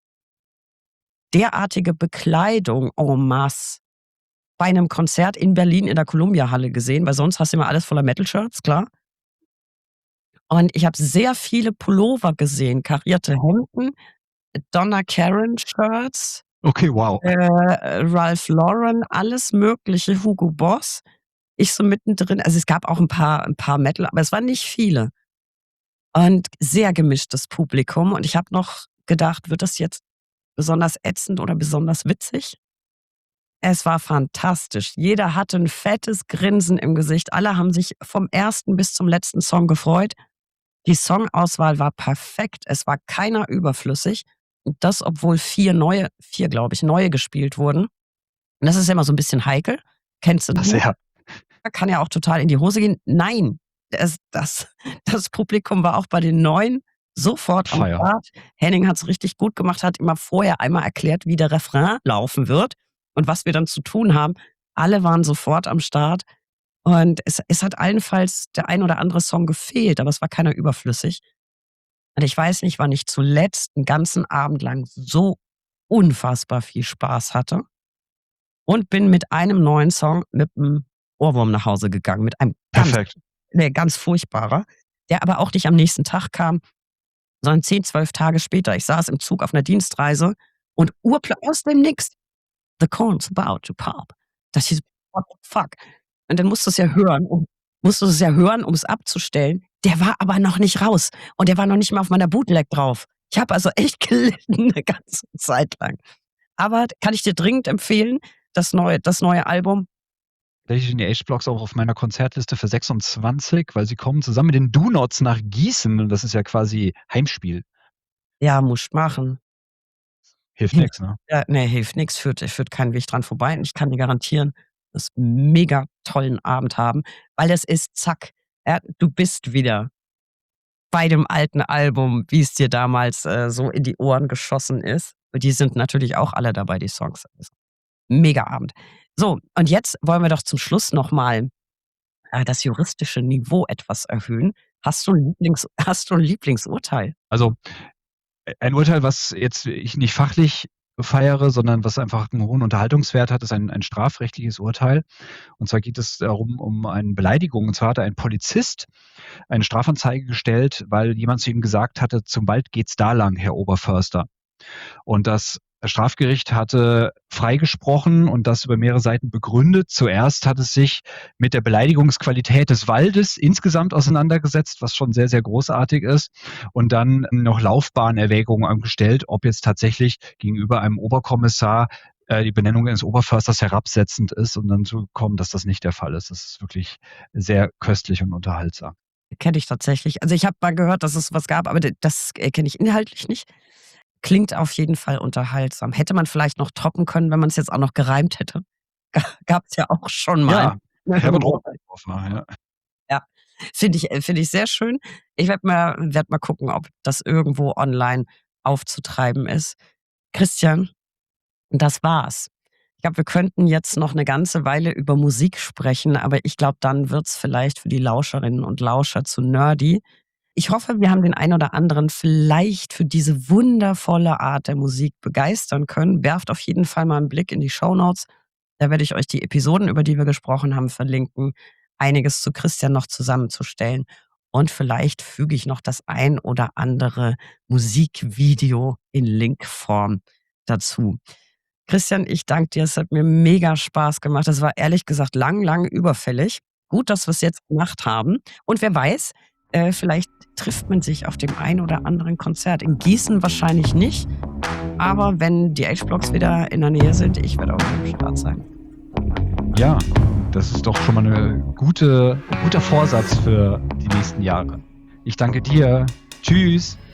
derartige Bekleidung en masse bei 'nem Konzert in Berlin in der Columbia-Halle gesehen, weil sonst hast du immer alles voller Metal-Shirts, klar. Und ich habe sehr viele Pullover gesehen, karierte Hemden, Donna Karan-Shirts, Okay, wow. äh, Ralph Lauren, alles Mögliche, Hugo Boss. Ich so mittendrin also, es gab auch 'n paar 'n paar Metal, aber es waren nicht viele. Und sehr gemischtes Publikum und ich habe noch gedacht: „Wird das jetzt besonders ätzend oder besonders witzig?“ Es war fantastisch. Jeder hatte 'n fettes Grinsen im Gesicht. Alle haben sich vom ersten bis zum letzten Song gefreut. Die Songauswahl war perfekt. Es war keiner überflüssig. Und das, obwohl vier neue vier, glaube ich, neue gespielt wurden. Und das ist ja immer so 'n bisschen heikel. Kennst du Ach du. sehr. Kann ja auch total in die Hose gehen. Nein, es das das Publikum war auch bei den Neuen sofort am Fire. Start. Henning hat's richtig gut gemacht, hat immer vorher einmal erklärt, wie der Refrain laufen wird und was wir dann zu tun haben. Alle waren sofort am Start und es es hat allenfalls der ein oder andere Song gefehlt, aber es war keiner überflüssig. Und ich weiß nicht, wann ich zuletzt 'n ganzen Abend lang so unfassbar viel Spaß hatte und bin mit einem neuen Song mit 'm Ohrwurm nach Hause gegangen, mit einem ganz Perfekt. ne, ganz furchtbarer, der aber auch nicht am nächsten Tag kam, sondern zehn, zwölf Tage später. Ich saß im Zug auf 'ner Dienstreise und urpl aus dem Nix: „The corn's about to pop.“ Dachte ich so: „What the fuck?“ Und dann musst du's ja hören um musst du es ja hören, um's abzustellen. Der war aber noch nicht raus und der war noch nicht mal auf meiner Bootleg drauf. Ich habe also echt gelitten 'ne ganze Zeit lang. Aber kann ich dir dringend empfehlen, das neue das neue Album. Tatsächlich sind die H-Blocks auch auf meiner Konzertliste für sechsundzwanzig, weil sie kommen zusammen mit den Do Nots nach Gießen und das ist ja quasi Heimspiel. Ja, musst machen. Hilft Hilft nix, ne? ja, ne, hilft nix, führt führt kein Weg dran vorbei. Und ich kann dir garantieren, wirst mega tollen Abend haben, weil es ist zack, ja, du bist wieder bei dem alten Album, wie's dir damals, äh, so in die Ohren geschossen ist. Und die sind natürlich auch alle dabei, die Songs. Mega Abend. So, und jetzt wollen wir doch zum Schluss noch mal, äh, das juristische Niveau etwas erhöhen. Hast du 'n Lieblings hast du 'n Lieblingsurteil? Also, e ein Urteil, was jetzt ich nicht fachlich feiere, sondern was einfach 'n hohen Unterhaltungswert hat, ist ein ein strafrechtliches Urteil. Und zwar geht es darum um eine Beleidigung. Und zwar hatte ein Polizist eine Strafanzeige gestellt, weil jemand zu ihm gesagt hatte: „Zum Wald geht's da lang, Herr Oberförster.“ Und das Strafgericht hatte freigesprochen und das über mehrere Seiten begründet. Zuerst hat es sich mit der Beleidigungsqualität des Waldes insgesamt auseinandergesetzt, was schon sehr, sehr großartig ist, und dann noch Laufbahnerwägungen angestellt, ob jetzt tatsächlich gegenüber einem Oberkommissar, äh, die Benennung eines Oberförsters herabsetzend ist, um dann zu kommen, dass das nicht der Fall ist. Das ist wirklich sehr köstlich und unterhaltsam. Kenne ich tatsächlich. Also, ich habe mal gehört, dass es was gab, aber d das, äh, kenne ich inhaltlich nicht. Klingt auf jeden Fall unterhaltsam. Hätte man vielleicht noch toppen können, wenn man's jetzt auch noch gereimt hätte. Ga gab's ja auch schon mal. Ja, Herbert Rompelhofer, ja. Ja, finde ich äh, finde ich sehr schön. Ich werde mal werde mal gucken, ob das irgendwo online aufzutreiben ist. Christian, das war's. Ich glaube, wir könnten jetzt noch 'ne ganze Weile über Musik sprechen, aber ich glaube, dann wird's vielleicht für die Lauscherinnen und Lauscher zu nerdy. Ich hoffe, wir haben den einen oder anderen vielleicht für diese wundervolle Art der Musik begeistern können. Werft auf jeden Fall mal 'n Blick in die Shownotes. Da werde ich euch die Episoden, über die wir gesprochen haben, verlinken, einiges zu Christian noch zusammenzustellen. Und vielleicht füge ich noch das ein oder andere Musikvideo in Linkform dazu. Christian, ich danke dir. Es hat mir mega Spaß gemacht. Das war ehrlich gesagt lang, lang überfällig. Gut, dass wir's jetzt gemacht haben. Und wer weiß, äh, vielleicht trifft man sich auf dem ein oder anderen Konzert. In Gießen wahrscheinlich nicht, aber wenn die H-Blocks wieder in der Nähe sind, ich werde auch am Start sein. Ja, das ist doch schon mal eine gute, ein guter Vorsatz für die nächsten Jahre. Ich danke dir. Tschüss.